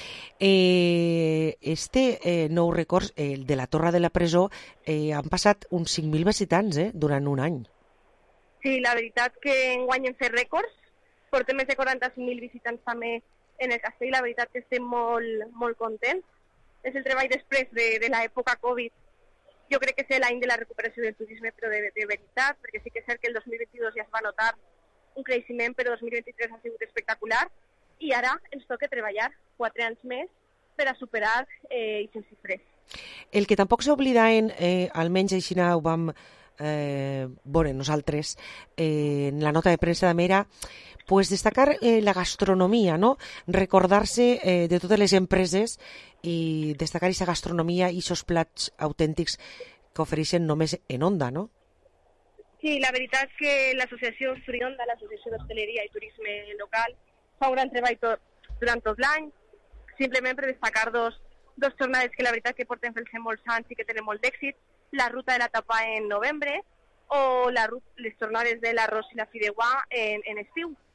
Nou record, el de la Torre de la Presó, han passat uns 5.000 visitants durant un any.
Sí, la veritat que enguany hem fet rècords, portem més de 45.000 visitants també en el castell, la veritat que estem molt, molt contents. És el treball després de l'època Covid. Jo crec que és l'any de la recuperació del turisme, però de veritat, perquè sí que és cert que el 2022 ja es va notar un creixement, però 2023 ha sigut espectacular, i ara ens toca treballar 4 anys més per a superar aquestes xifres.
El que tampoc s'oblidaven, almenys així ho vam veure nosaltres en la nota de premsa també, era destacar la gastronomia, no? Recordar-se de totes les empreses i destacar aquesta gastronomia i aquests plats autèntics que ofereixen només en Onda, no?
Sí, la veritat és que l'associació Frionda, l'associació d'hostaleria i turisme local, fa un gran treball durant tot l'any, simplement per destacar dos jornades que la veritat que porten fent-se molts anys i que tenen molt d'èxit, la ruta de la tapa en novembre o les jornades de l'arròs i la fideuà en estiu.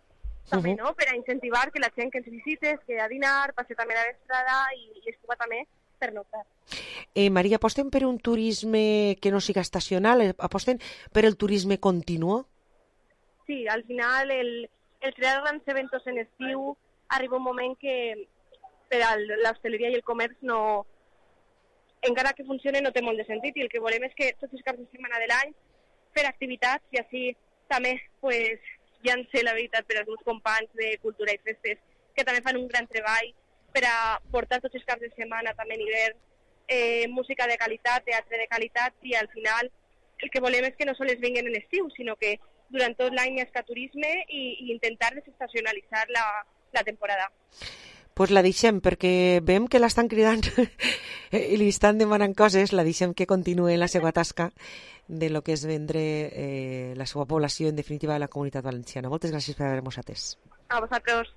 també, no?, per a incentivar que la gent que ens visite es quedi a dinar, passi també la vesprada i es puga també pernoctar.
Maria, aposten per un turisme que no siga estacional? Aposten per el turisme continu?
Sí, al final el crear grans eventos en estiu arriba un moment que per a l'hostaleria i el comerç no, encara que funcione no té molt de sentit, i el que volem és que tots els caps de setmana de l'any fer activitats i així també pues, ja en sé la veritat per als meus companys de cultura i festes que també fan un gran treball per a portar tots els caps de setmana també en hivern música de qualitat, teatre de qualitat, i al final el que volem és que no sols vinguen en estiu, sinó que durant tot l'any hi ha turisme i intentar desestacionalitzar la temporada.
Pues la deixem, perquè veiem que l'estan cridant i li estan demanant coses, la deixem que continuï la seva tasca de lo que és vendre la seva població, en definitiva, de la Comunitat Valenciana. Moltes gràcies per haver-nos atès.
A vosaltres.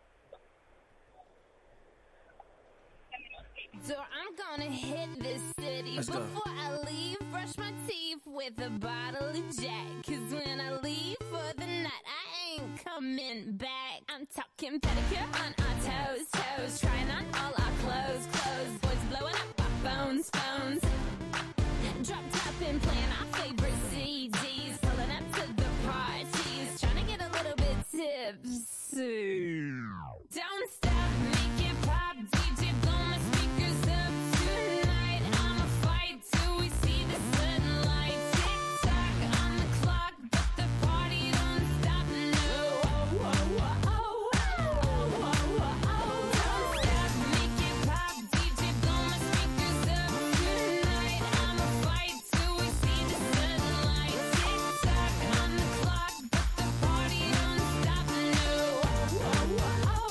So I'm gonna hit this city.
Let's go.
Before I leave, brush my teeth with a bottle of Jack. 'Cause when I leave for the night, I ain't coming back. I'm talking pedicure on our toes, toes. Trying on all our clothes, clothes. Boys blowing up our phones, phones. Drop top and playing our favorite CDs. Pulling up to the parties. Trying to get a little bit tipsy. Don't stop, make it pop, DJ blow my speakers up tonight. I'ma fight till we see the sunlight. Tick tock on the clock, but the party don't stop. No, oh, oh, oh, oh, oh, oh, oh, oh. Don't stop, make it pop, DJ blow my speakers up tonight. I'ma fight till we see the sunlight. Tick tock on the clock, but the party don't stop. No, oh, oh, oh, oh.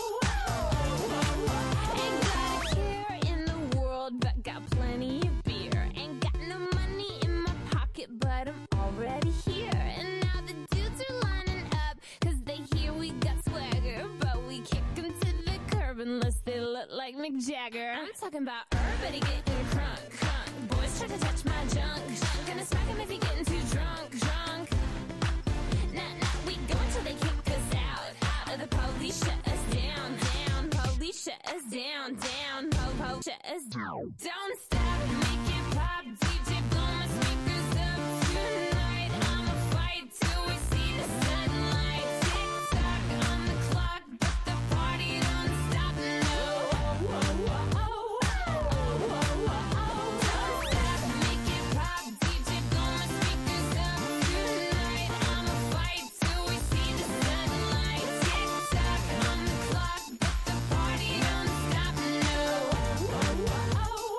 Ain't got a care in the world, but got plenty of beer. Ain't got no money in my pocket, but I'm already here. And now the dudes are lining up, 'cause they hear we got swagger. But we kick them to the curb unless they look like Mick Jagger. I'm talking about everybody getting crunk, crunk. Boys try to touch my junk, junk. Gonna smack him if he getting too drunk, drunk. Nah, nah, we go until they kick us out, out. Or the police shut us down, down. Police shut us down, down. Po, shut us down. Don't stop, make it pop, DJ blow my speakers up tonight. I'ma fight till we see the sunlight. Tick tock on the clock, but the party don't stop. No, oh, oh, oh, oh, oh, oh, oh, oh. Don't stop, make it pop, DJ blow my speakers up tonight. I'ma fight till we see the sunlight. Tick tock on the clock, but the party don't stop. No, oh, oh, oh,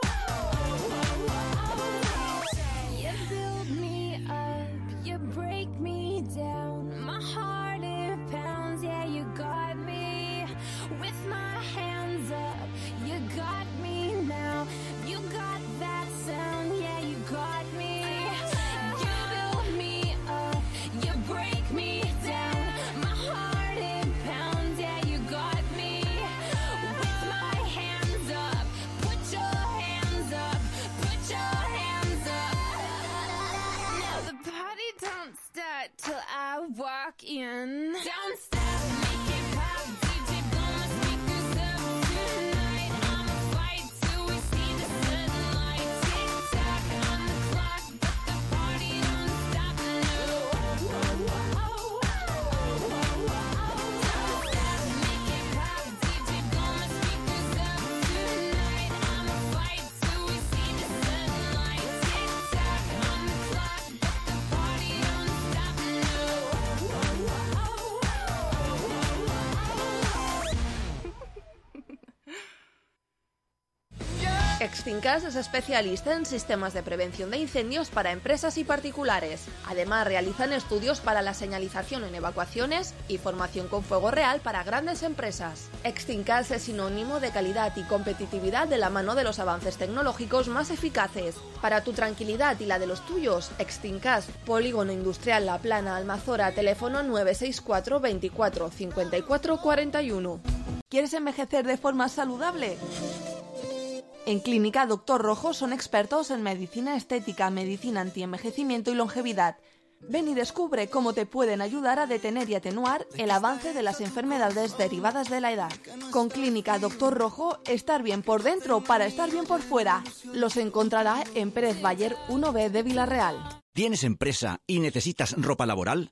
oh, oh, oh. You build me up, you break me down. My heart it pounds, yeah, you got me. With my hands up, you got me now. You got that sound, yeah, you got me. You build me up, you break me down. My heart it pounds, yeah, you got me. With my hands up, put your hands up, put your hands up. Now the party don't start till I walk in. Don't stop, make it pop, DJ blow my speakers up tonight. I'ma fight till we see the sunlight. Tick tock on the clock, but the party don't stop. No, oh, oh, oh, oh, oh, oh, oh. Don't stop, make it pop, DJ blow my speakers up tonight. I'ma fight till we see the sunlight. Tick tock on the clock, but the party don't stop. No, oh, oh, oh, oh, oh, oh, oh.
Extincas es especialista en sistemas de prevención de incendios para empresas y particulares. Además, realizan estudios para la señalización en evacuaciones y formación con fuego real para grandes empresas. Extincas es sinónimo de calidad y competitividad de la mano de los avances tecnológicos más eficaces. Para tu tranquilidad y la de los tuyos, Extincas, Polígono Industrial La Plana, Almazora, teléfono 964 24 54 41. ¿Quieres envejecer de forma saludable? En Clínica Dr. Rojo son expertos en medicina estética, medicina antienvejecimiento y longevidad.
Ven y descubre cómo te pueden ayudar a detener y atenuar el avance de las enfermedades derivadas de la edad. Con Clínica Doctor Rojo, estar bien por dentro para estar bien por fuera. Los encontrará en Pérez Bayer 1B de Villarreal.
¿Tienes empresa y necesitas ropa laboral?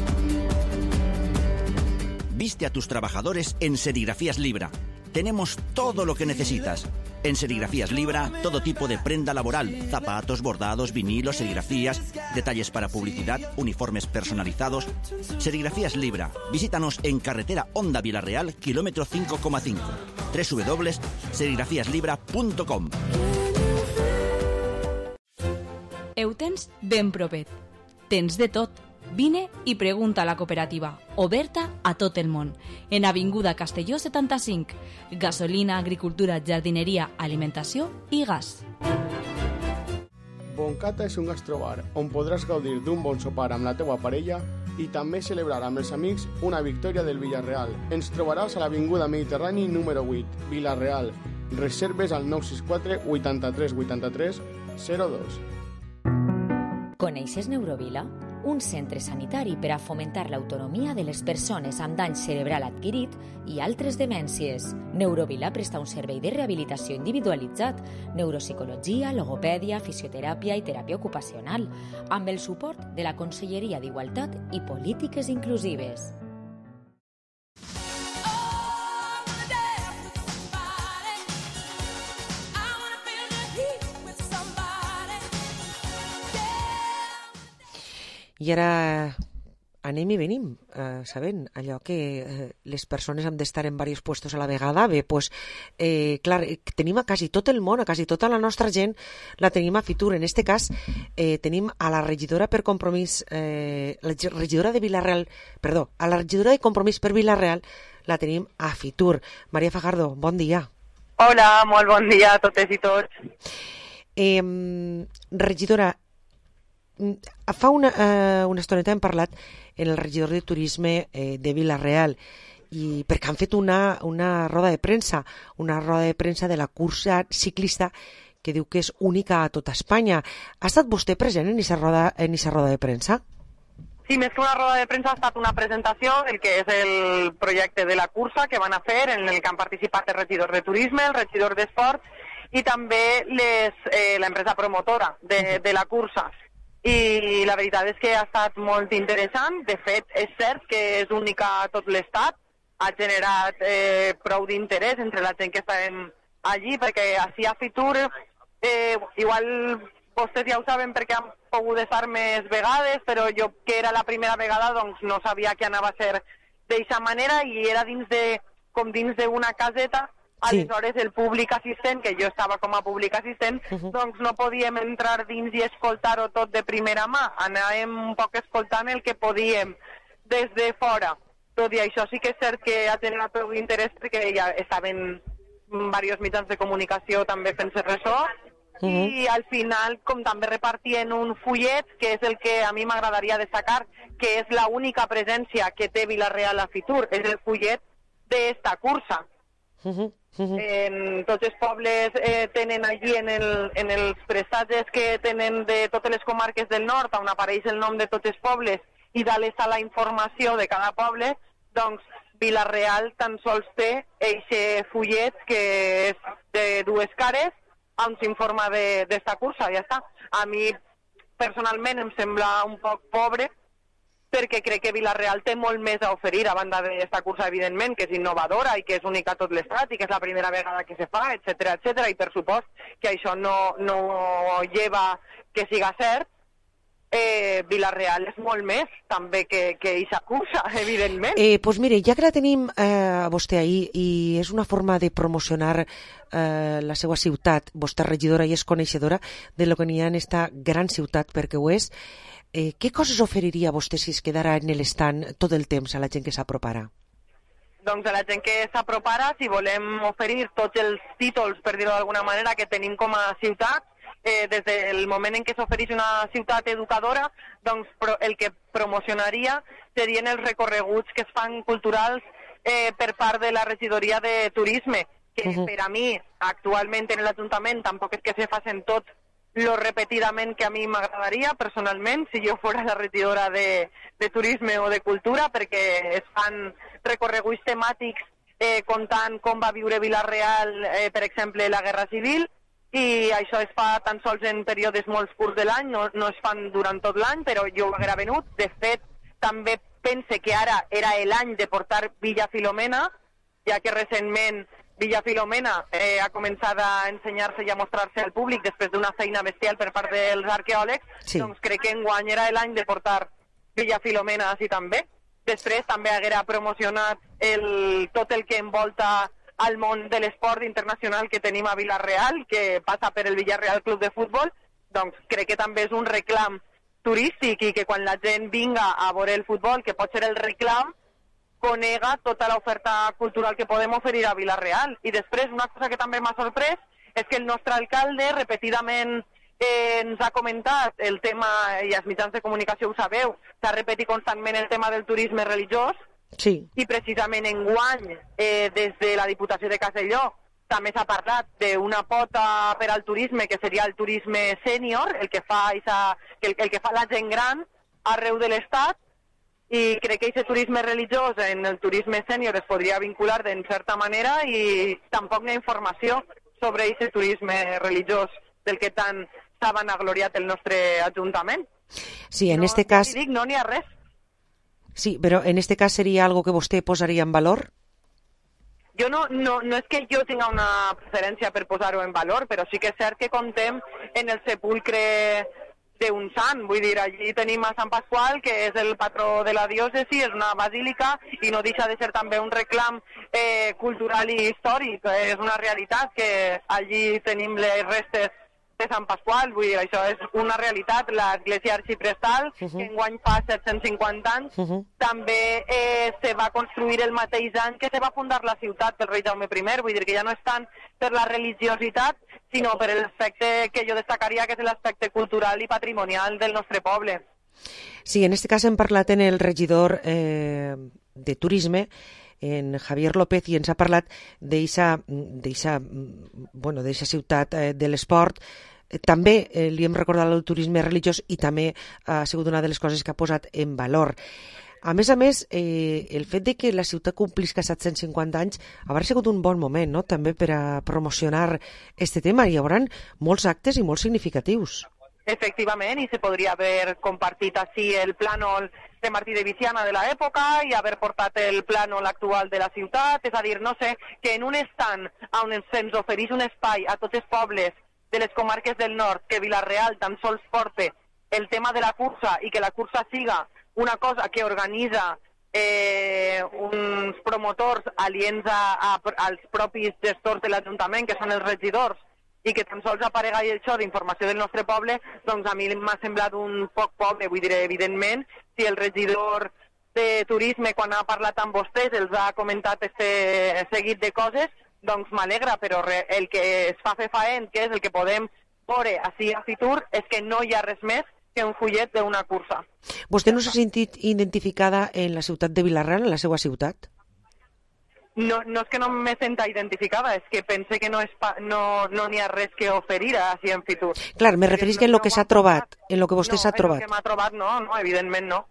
Viste a tus trabajadores en Serigrafías Libra. Tenemos todo lo que necesitas. En Serigrafías Libra, todo tipo de prenda laboral, zapatos, bordados, vinilos, serigrafías, detalles para publicidad, uniformes personalizados. Serigrafías Libra. Visítanos en carretera Honda Villarreal, kilómetro 5,5. www.serigrafiaslibra.com.
Ho tens ben propet. Tens de tot. Vine i pregunta a la cooperativa, oberta a tot el món, en Avinguda Castelló 75. Gasolina, agricultura, jardineria, alimentació i gas.
Boncata és un gastrobar on podràs gaudir d'un bon sopar amb la teua parella i també celebrar amb els amics una victòria del Villarreal. Ens trobaràs a l'Avinguda Mediterrani número 8, Villarreal. Reserves al 964 83 83 02.
Coneixes Neurovila? Un centre sanitari per a fomentar l'autonomia de les persones amb dany cerebral adquirit i altres demències. Neurovila presta un servei de rehabilitació individualitzat, neuropsicologia, logopèdia, fisioteràpia i teràpia ocupacional, amb el suport de la Conselleria d'Igualtat i Polítiques Inclusives.
I ara anem i venim, sabent allò que les persones han d'estar en diversos puestos a la vegada. Bé, doncs, clar, tenim a quasi tot el món, a quasi tota la nostra gent, la tenim a Fitur. En este cas, tenim a la regidora per Compromís, la regidora de Villarreal, perdó, a la regidora de Compromís per Villarreal, la tenim a Fitur. Maria Fajardo, bon dia.
Hola, molt bon dia a totes i tots.
Regidora, fa una estoneta hem parlat en el regidor de Turisme de Villarreal i perquè han fet una roda de premsa, de la cursa ciclista que diu que és única a tota Espanya. Ha estat vostè present en aquesta roda de premsa?
Sí, més que una roda de premsa ha estat una presentació del que és el projecte de la cursa que van a fer, en el que han participat el regidor de Turisme, el regidor d'Esports i també l'empresa promotora de la cursa. I la veritat és que ha estat molt interessant. De fet, és cert que és única a tot l'Estat. Ha generat prou d'interès entre la gent que estàvem allí, perquè així a Fitur, igual vostès ja ho saben perquè han pogut estar més vegades, però jo, que era la primera vegada, doncs no sabia que anava a ser d'aquesta manera i era dins d'una caseta. Aleshores, el públic assistent, que jo estava com a públic assistent, doncs no podíem entrar dins i escoltar-ho tot de primera mà. Anàvem un poc escoltant el que podíem des de fora. Tot i això sí que és cert que ha generat prou interès perquè ja estaven diversos mitjans de comunicació també fent-se ressò i al final, com també repartien un fullet, que és el que a mi m'agradaria destacar, que és l'única presència que té Villarreal a Fitur, és el fullet d'esta cursa. Tots els pobles tenen allí en els prestatges que tenen de totes les comarques del nord, on apareix el nom de tots els pobles i dalt està la informació de cada poble, doncs Villarreal tan sols té eixe fullet que és de dues cares on s'informa d'esta cursa, ja està. A mi personalment em sembla un poc pobre perquè crec que Villarreal té molt més a oferir a banda d'esta cursa, evidentment, que és innovadora i que és única a tot l'Estat i que és la primera vegada que se fa, etc. I per supost que això no lleva que siga cert. Villarreal és molt més també que eixa cursa, evidentment.
Doncs mire, ja que la tenim a vostè ahir i és una forma de promocionar la seva ciutat, vostè regidora i és coneixedora de lo que n'hi ha en esta gran ciutat, perquè ho és, què coses oferiria vostè si es quedara en l'estand tot el temps a la gent que s'aproparà?
Doncs a la gent que s'aproparà, si volem oferir tots els títols, per dir-ho d'alguna manera, que tenim com a ciutat, des del moment en què s'ofereix una ciutat educadora, doncs el que promocionaria serien els recorreguts que es fan culturals per part de la regidoria de Turisme, que per a mi, actualment en l'Ajuntament, tampoc és que se facin tots lo repetidament que a mi m'agradaria personalment si jo fos la regidora de Turisme o de Cultura, perquè es fan recorreguts temàtics contant com va viure Vila-real, per exemple, la Guerra Civil, i això es fa tan sols en períodes molt curts de l'any, no es fan durant tot l'any, però jo ho haguera venut. De fet, també pense que ara era l'any de portar Villa Filomena, ja que recentment Villa Filomena ha començat a ensenyar-se i a mostrar-se al públic després d'una feina bestial per part dels arqueòlegs, doncs crec que enguany era l'any de portar Villa Filomena així també. Després també haguera promocionat tot el que envolta al món de l'esport internacional que tenim a Vila-real, que passa per el Villarreal Club de Futbol, doncs crec que també és un reclam turístic i que quan la gent vinga a veure el futbol, que pot ser el reclam, conega tota l'oferta cultural que podem oferir a Vila-real. I després, una cosa que també m'ha sorprès és que el nostre alcalde repetidament ens ha comentat el tema, i els mitjans de comunicació ho sabeu, s'ha repetit constantment el tema del turisme religiós, i precisament enguany, des de la Diputació de Castelló, també s'ha parlat d'una pota per al turisme, que seria el turisme sènior, el que fa la gent gran arreu de l'Estat, i crec que aquest turisme religiós en el turisme sènior es podria vincular d'en certa manera, i tampoc hi ha informació sobre aquest turisme religiós del que tant s'ha vanagloriat el nostre Ajuntament.
Sí, en este cas...
No n'hi ha res.
Sí, però en este cas seria algo que vostè posaria en valor?
Jo no és que jo tinga una preferència per posar-ho en valor, però sí que és cert que contem en el sepulcre d'un sant. Vull dir, allí tenim a Sant Pasqual, que és el patró de la diòcesi, és una basílica i no deixa de ser també un reclam cultural i històric. És una realitat que allí tenim les restes de Sant Pasqual, vull dir, això és una realitat. L'església arxiprestal, que enguany fa 750 anys, també se va construir el mateix any que se va fundar la ciutat pel rei Jaume I, vull dir que ja no és tant per la religiositat, sinó per l'aspecte que jo destacaria, que és l'aspecte cultural i patrimonial del nostre poble.
Sí, en aquest cas hem parlat en el regidor de Turisme, en Javier López, i ens ha parlat d'eixa ciutat de l'esport. També li hem recordat el turisme religiós i també ha sigut una de les coses que ha posat en valor. A més, el fet de que la ciutat complisca 750 anys haurà sigut un bon moment, no?, també per a promocionar aquest tema. Hi haurà molts actes i molt significatius.
Efectivament, i se podria haver compartit així el plànol de Martí de Viciana de l'època i haver portat el plànol actual de la ciutat, és a dir, no sé, que en un estant on se'ns ofereix un espai a tots els pobles de les comarques del nord, que Vila-real tan sols porte el tema de la cursa i que la cursa siga una cosa que organitza uns promotors aliens als propis gestors de l'Ajuntament, que són els regidors, i que tan sols aparega això d'informació del nostre poble, doncs a mi m'ha semblat un poc pobre. Vull dir, evidentment, si el regidor de Turisme, quan ha parlat amb vostès, els ha comentat este seguit de coses, doncs m'alegra, però el que es fa fer faent, que és el que podem veure així a futur, és que no hi ha res més que un fullet d'una cursa.
Vostè no s'ha sentit identificada en la ciutat de Vila-real, en la seva ciutat?
No és que no me senta identificada, és que pense que no n'hi ha res que oferir així en futur.
Clar, me referís que en lo que s'ha trobat, en lo que vostè s'ha trobat.
No, en lo que m'ha trobat no, evidentment no.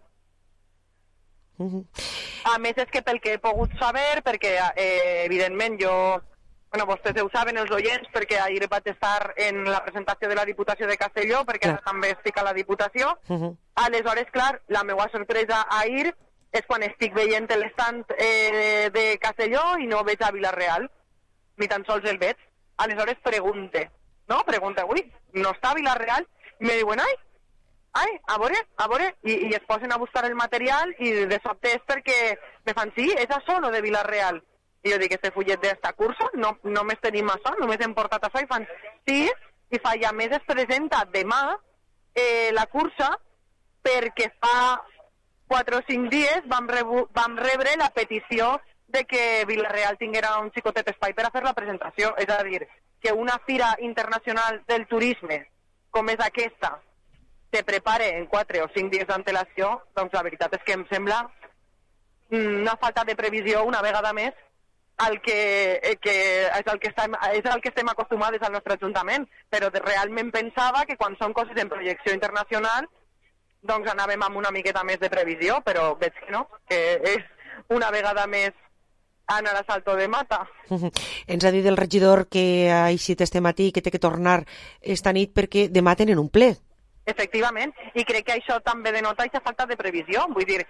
A més, és que pel que he pogut saber, perquè evidentment vostès ho saben, els oients, perquè ahir vaig estar en la presentació de la Diputació de Castelló, perquè ara també estic a la Diputació. Aleshores, clar, la meva sorpresa ahir és quan estic veient l'estand de Castelló i no veig a Vila-real, ni tan sols el veig. Aleshores pregunte, ui, no està a Vila-real? I me diuen, a veure, i es posen a buscar el material i de sobte és perquè me fan, sí, és això, no de Vila-real. I jo dic, este fullet d'esta cursa, no més tenim això, només hem portat això, i fan, sí, i fa, i a més es presenta demà la cursa perquè fa 4 o 5 dies vam rebre la petició de que Vila-real tinguera un xicotet espai per a fer la presentació. És a dir, que una fira internacional del turisme com és aquesta se prepare en 4 o 5 dies d'antelació, doncs la veritat és que em sembla una falta de previsió una vegada més és el que estem acostumades al nostre Ajuntament, però realment pensava que quan són coses en projecció internacional doncs anàvem amb una miqueta més de previsió, però veig que no, que és una vegada més anar a salto de mata.
Ens ha dit el regidor que ha eixit este matí que té que tornar esta nit perquè demà tenen un ple.
Efectivament, i crec que això també denota aquesta falta de previsió. Vull dir,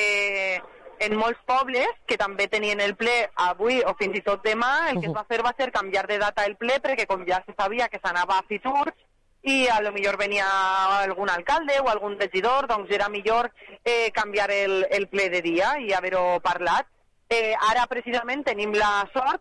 en molts pobles que també tenien el ple avui o fins i tot demà, el que es va fer va ser canviar de data el ple perquè com ja se sabia que s'anava a Fitur i a lo millor venia algun alcalde o algun regidor, doncs era millor canviar el ple de dia i haver-ho parlat. Ara precisament tenim la sort,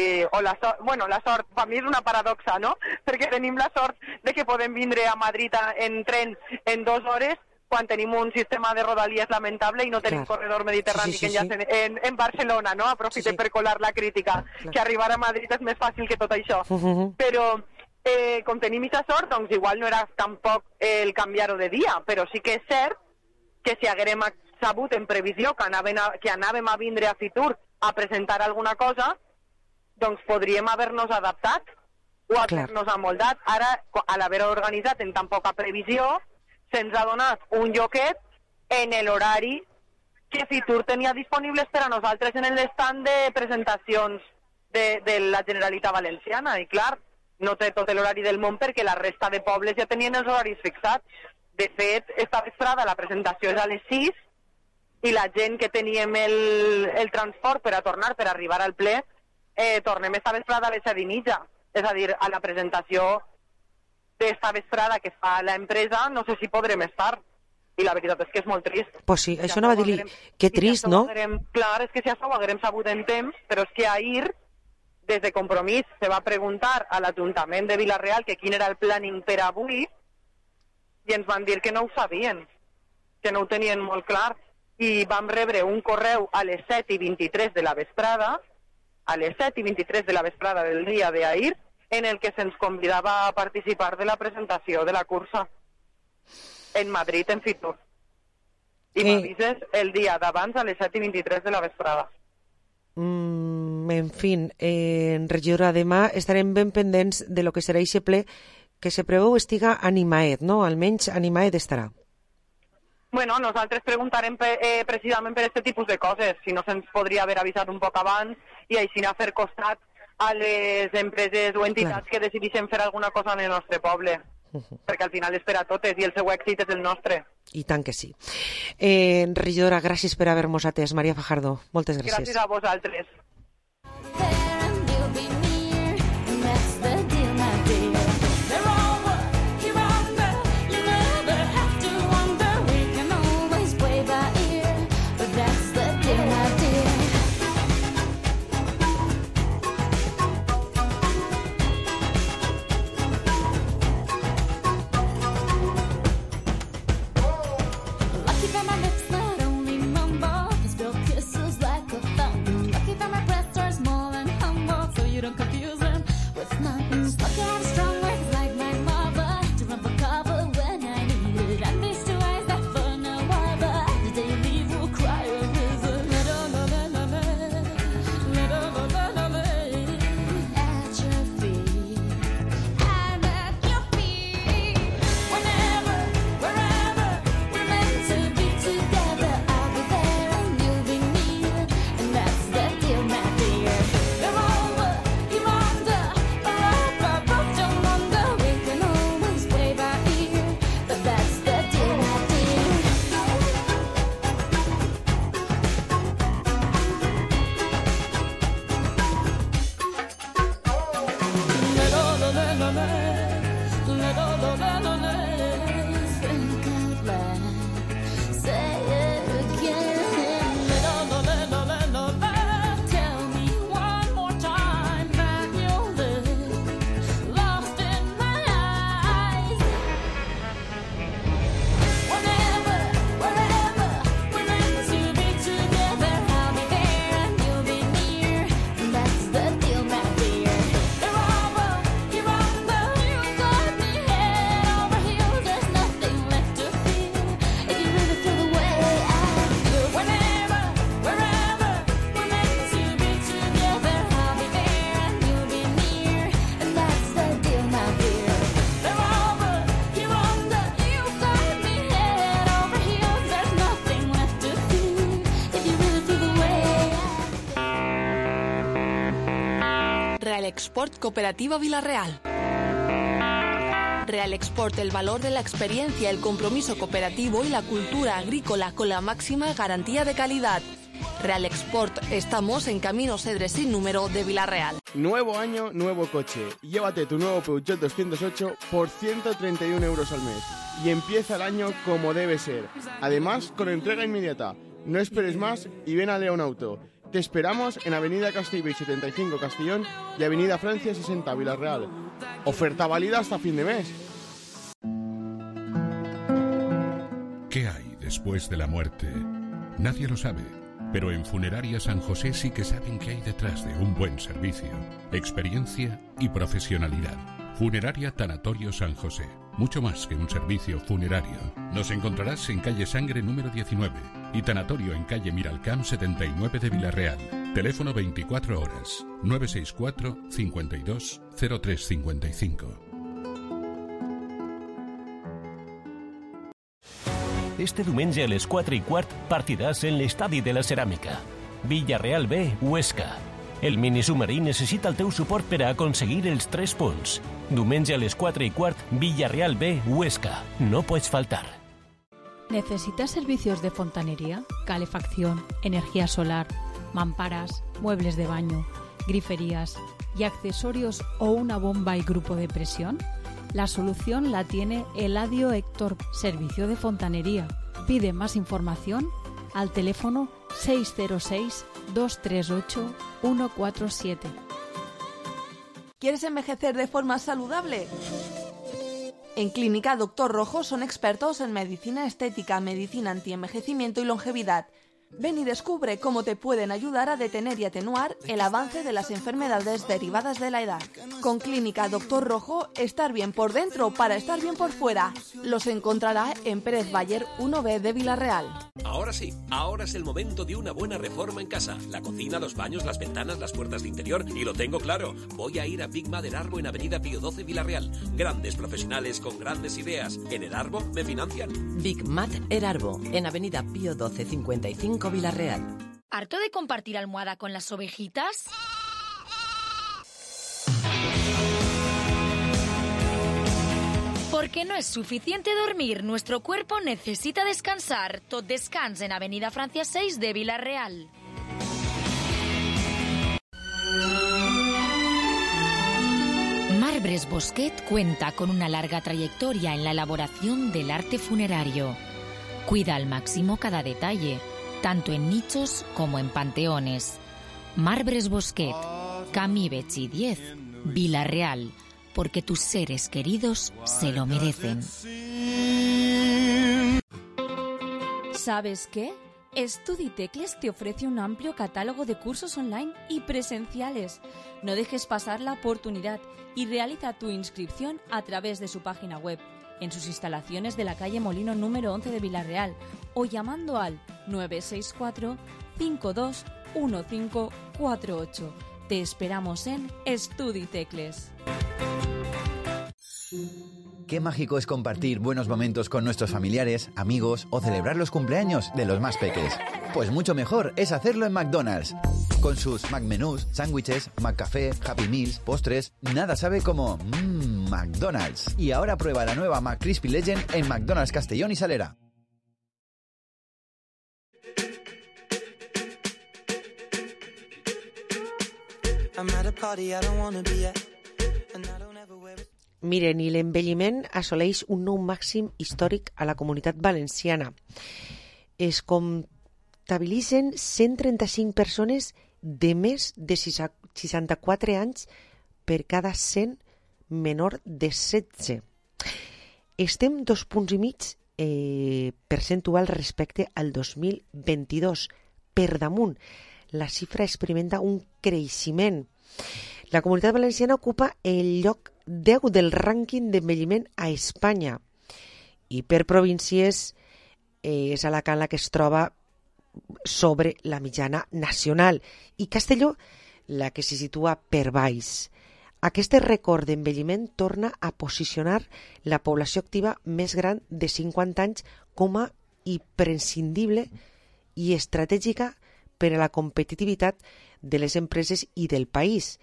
la sort, per mi és una paradoxa, no? Perquè tenim la sort de que podem vindre a Madrid en tren en 2 hores quan tenim un sistema de rodalies lamentable i no tenim corredor mediterrani que enllaça en Barcelona, no? Aprofitem per colar la crítica, que arribar a Madrid és més fàcil que tot això. Però com tenim aquesta sort, doncs igual no era tampoc el canviar-ho de dia, però sí que és cert que si haguérem sabut en previsió que anàvem a vindre a Fitur a presentar alguna cosa, doncs podríem haver-nos adaptat o haver-nos amoldat. Ara, a l'haver organitzat en tan poca previsió, se'ns ha donat un lloquet en l'horari que Fitur tenia disponibles per a nosaltres en l'estand de presentacions de la Generalitat Valenciana. I clar, no té tot l'horari del món perquè la resta de pobles ja tenien els horaris fixats. De fet, esta vesprada la presentació és a les 6 i la gent que teníem el transport per a tornar, per arribar al ple, tornem esta vesprada a les 7:30. És a dir, a la presentació d'esta vesprada que fa l'empresa no sé si podrem estar. I la veritat és que és molt trist.
Pues sí, això no va dir-li. Que trist, no?
Clar, és que si això ho haguérem sabut en temps, però és que ahir, des de Compromís, se va preguntar a l'Ajuntament de Vila-real que quin era el planning per avui i ens van dir que no ho sabien, que no ho tenien molt clar. I vam rebre un correu a les 7:23 de la vesprada, a les 7:23 de la vesprada del dia d'ahir, en el que se'ns convidava a participar de la presentació de la cursa en Madrid, en Fitur. I m'avises el dia d'abans a les 7:23 de la vesprada.
En fi, regidora, demà estarem ben pendents de lo que serà aquest ple, que se preveu estiga animaet, no? Almenys animaet estarà.
Bueno, nosaltres preguntarem precisament per aquest tipus de coses, si no se'ns podria haver avisat un poc abans i així anar a fer costat a les empreses o entitats que decidixen fer alguna cosa en el nostre poble, perquè al final és per a totes i el seu èxit és el nostre.
I tant que sí. Regidora, gràcies per haver-nos atès. Maria Fajardo, moltes gràcies.
Gràcies a vosaltres.
Lucky for my
Export Cooperativa Vila-real. Real Export, el valor de la experiencia, el compromiso cooperativo y la cultura agrícola con la máxima garantía de calidad. Real Export, estamos en Camino Cedres sin número de Vila-real.
Nuevo año, nuevo coche. Llévate tu nuevo Peugeot 208 por 131 euros al mes. Y empieza el año como debe ser. Además, con entrega inmediata. No esperes más y ven a León Auto. Te esperamos en Avenida Castellbell 75 Castellón y Avenida Francia 60 Vila-real. Oferta válida hasta fin de mes.
¿Qué hay después de la muerte? Nadie lo sabe, pero en Funeraria San José sí que saben qué hay detrás de un buen servicio, experiencia y profesionalidad. Funeraria Tanatorio San José, mucho más que un servicio funerario. Nos encontrarás en calle Sangre número 19 y Tanatorio en calle Miralcamp 79 de Vila-real. Teléfono 24 horas, 964 52 0355.
Este diumenge a les 4:15 partiràs en l'Estadi de la Ceràmica. Villarreal B, Huesca. El minisubmarí necessita el teu suport per a aconseguir els 3 punts. Diumenge a les 4:15, Villarreal B, Huesca. No pots faltar.
¿Necesitas servicios de fontanería, calefacción, energía solar, mamparas, muebles de baño, griferías y accesorios o una bomba y grupo de presión? La solución la tiene Eladio Héctor, servicio de fontanería. Pide más información al teléfono 606-238-147.
¿Quieres envejecer de forma saludable? En Clínica Doctor Rojo son expertos en medicina estética, medicina antienvejecimiento y longevidad. Ven y descubre cómo te pueden ayudar a detener y atenuar el avance de las enfermedades derivadas de la edad. Con Clínica Doctor Rojo, estar bien por dentro para estar bien por fuera. Los encontrará en Pérez Bayer 1B de Vila-real.
Ahora sí, ahora es el momento de una buena reforma en casa. La cocina, los baños, las ventanas, las puertas de interior. Y lo tengo claro, voy a ir a Big Mat Erarbo en Avenida Pío 12 Vila-real. Grandes profesionales con grandes ideas. En Erarbo me financian.
Big Mat Erarbo en Avenida Pío 12 55 Vila-real.
¿Harto de compartir almohada con las ovejitas? Porque no es suficiente dormir, nuestro cuerpo necesita descansar. Tot Descans en Avenida Francia 6 de Vila-real. Marbres Bosquet cuenta con una larga trayectoria en la elaboración del arte funerario. Cuida al máximo cada detalle, tanto en nichos como en panteones. Marbres Bosquet, Camí Betxí 10, Vila-real, porque tus seres queridos se lo merecen.
¿Sabes qué? Estuditecles te ofrece un amplio catálogo de cursos online y presenciales. No dejes pasar la oportunidad y realiza tu inscripción a través de su página web, en sus instalaciones de la calle Molino número 11 de Vila-real o llamando al 964 52 1548. Te esperamos en Estuditecles.
Qué mágico es compartir buenos momentos con nuestros familiares, amigos o celebrar los cumpleaños de los más peques. Pues mucho mejor es hacerlo en McDonald's. Con sus McMenús, sándwiches, McCafé, Happy Meals, postres, nada sabe como McDonald's. Y ahora prueba la nueva McCrispy Legend en McDonald's Castellón y Salera.
Miren, i l'envelliment assoleix un nou màxim històric a la Comunitat Valenciana. Es comptabilitzen 135 persones de més de 64 anys per cada 100 menor de 16. Estem 2,5 punts percentuals respecte al 2022. Per damunt, la xifra experimenta un creixement. La Comunitat Valenciana ocupa el lloc 10 del rànquing d'envelliment a Espanya i per províncies és Alacant la que es troba sobre la mitjana nacional i Castelló la que se situa per baix. Aquest rècord d'envelliment torna a posicionar la població activa més gran de 50 anys com a imprescindible i estratègica per a la competitivitat de les empreses i del país.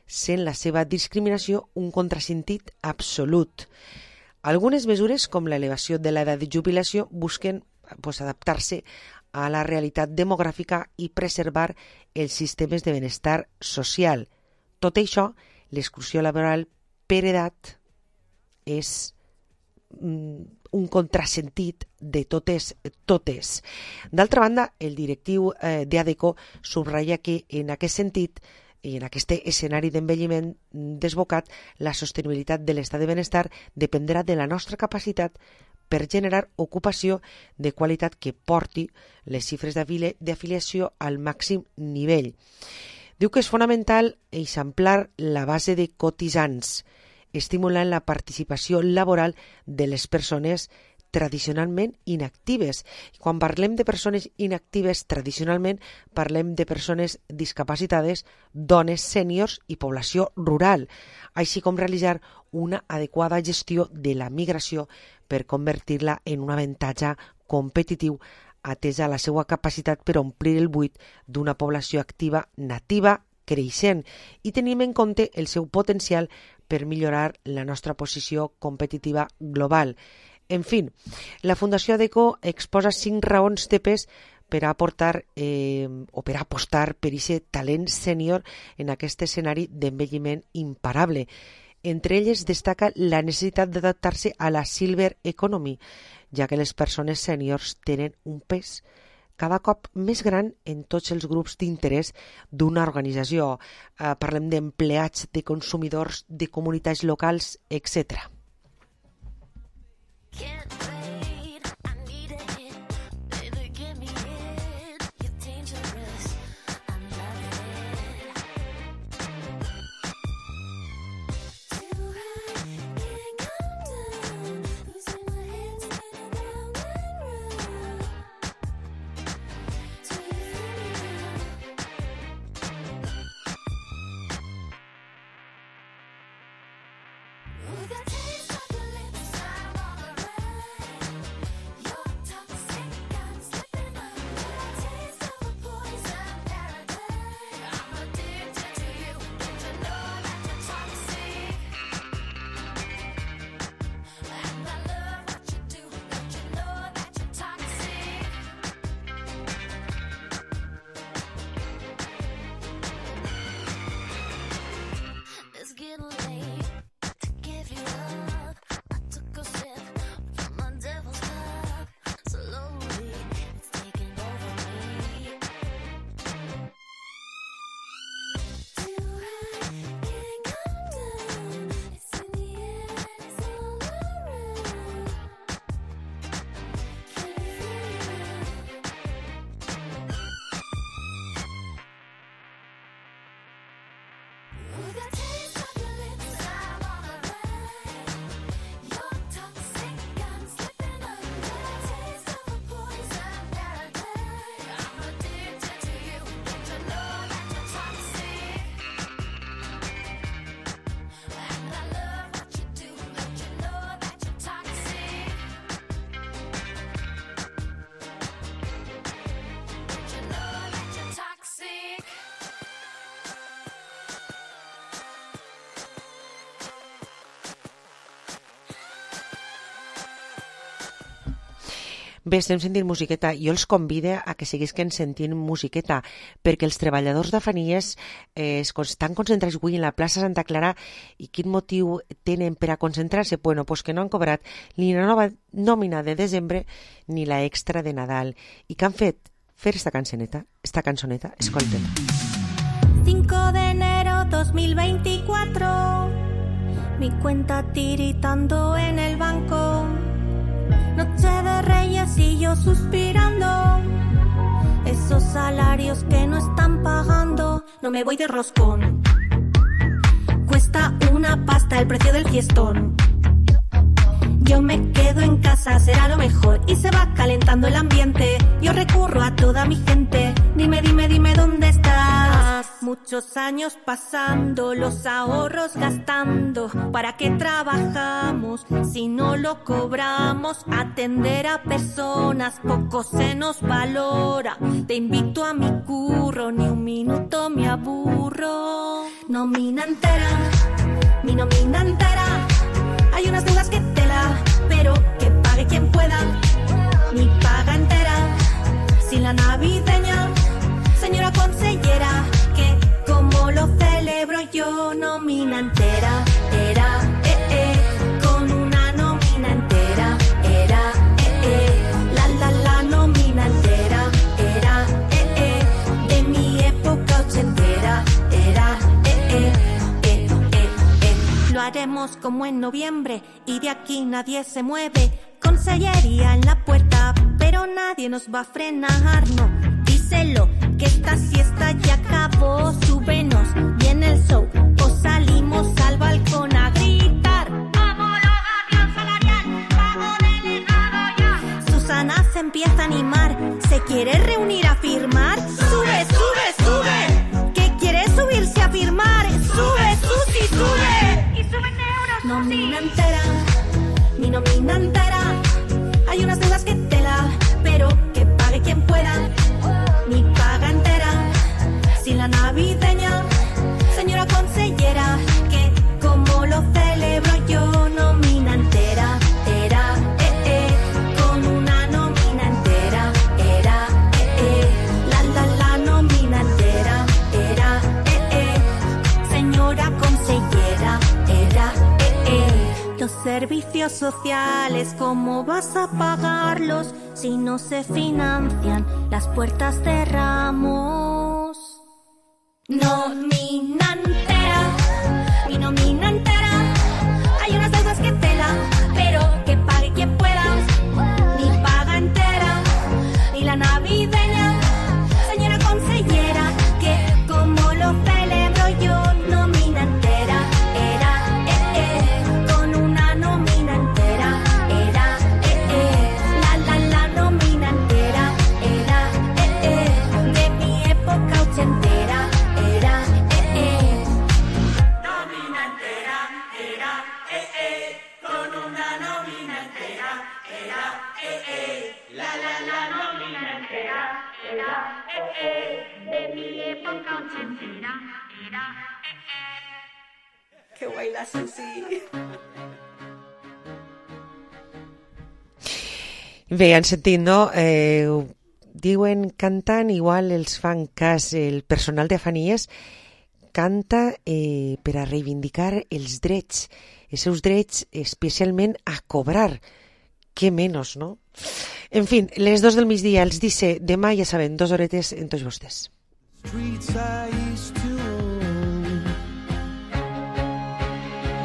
sent la seva discriminació un contrasentit absolut. Algunes mesures, com l'elevació de l'edat de jubilació, busquen adaptar-se a la realitat demogràfica i preservar els sistemes de benestar social. Tot això, l'exclusió laboral per edat és un contrasentit de totes. D'altra banda, el directiu d'ADECO subratlla que en aquest sentit i en aquest escenari d'envelliment desbocat, la sostenibilitat de l'estat de benestar dependrà de la nostra capacitat per generar ocupació de qualitat que porti les xifres d'afiliació al màxim nivell. Diu que és fonamental eixamplar la base de cotitzants, estimulant la participació laboral de les persones tradicionalment inactives. Quan parlem de persones inactives tradicionalment, parlem de persones discapacitades, dones sèniors i població rural, així com realitzar una adequada gestió de la migració per convertir-la en un avantatge competitiu atesa la seva capacitat per omplir el buit d'una població activa nativa creixent i tenim en compte el seu potencial per millorar la nostra posició competitiva global. En fi, la Fundació ADECO exposa 5 raons de pes per aportar o per apostar per aquest talent sènior en aquest escenari d'envelliment imparable. Entre elles destaca la necessitat d'adaptar-se a la Silver Economy, ja que les persones sèniors tenen un pes cada cop més gran en tots els grups d'interès d'una organització. Parlem d'empleats, de consumidors, de comunitats locals, etc. Bé, estem sentint musiqueta. Jo els convido a que seguisquen sentint musiqueta, perquè els treballadors de Fanies estan concentrats avui en la plaça Santa Clara. I quin motiu tenen per a concentrar-se? Bueno, pues que no han cobrat ni la nova nòmina de desembre ni la extra de Nadal. I què han fet? Fer esta cançoneta. Escolten.
5 de enero 2024, mi cuenta tiritando en el banco. Noche de Reyes y yo suspirando. Esos salarios que no están pagando. No me voy de roscón. Cuesta una pasta el precio del fiestón. Yo me quedo en casa, será lo mejor. Y se va calentando el ambiente. Yo recurro a toda mi gente. Dime, dime, dime dónde estás. muchos años pasando, los ahorros gastando. ¿Para qué trabajamos si no lo cobramos? Atender a personas poco se nos valora. Te invito a mi curro, ni un minuto me aburro. Nómina entera, mi nómina entera. Hay unas deudas que tela, pero que pague quien pueda. Mi paga entera, sin la navideña. Señora consellera, que como lo celebro yo, nómina entera, era, con una nómina entera, era, la nómina entera, era, de mi época ochentera, era, Lo haremos como en noviembre y de aquí nadie se mueve. Consellería en la puerta, pero nadie nos va a frenar, no. Díselo, que esta siesta ya acabó. Súbenos, viene el show, o salimos al balcón a gritar. Homologación salarial, pago delegado ya. Susana se empieza a animar, ¿se quiere reunir a firmar? Sube, sube, sube, ¿qué quiere subirse a firmar? Sube, Susi, sube. Y suben de euros, nómina entera, mi nómina entera. Hay unas deudas que tela, pero que pague quien pueda. Mi paga entera, sin la navideña. Señora consellera, que como lo celebro yo, nómina entera, era, con una nómina entera, era, la nómina entera, era, señora consellera, era, los servicios sociales, ¿cómo vas a pagarlos si no se financian? Las puertas cerramos. Nómina entera, mi nómina entera. Hay unas deudas que tela, pero que pague quien pueda. Mi paga entera y la navideña. Señora consellera, que como lo celebro yo, nómina entera, era, con una nómina entera, era, la nómina entera, era, de mi época ochentera, era, nómina entera, era, con una nómina entera, era, la nómina entera, era, de mi época ochentera, era,
Qué guay la Susi.
Bé, han sentit, no? Diuen, cantant, igual els fan cas, el personal de Fanies canta per a reivindicar els drets, els seus drets, especialment a cobrar. Què menys, no? En fi, les 2 del migdia, els 17, demà ja saben, 2 horetes en tots vostès.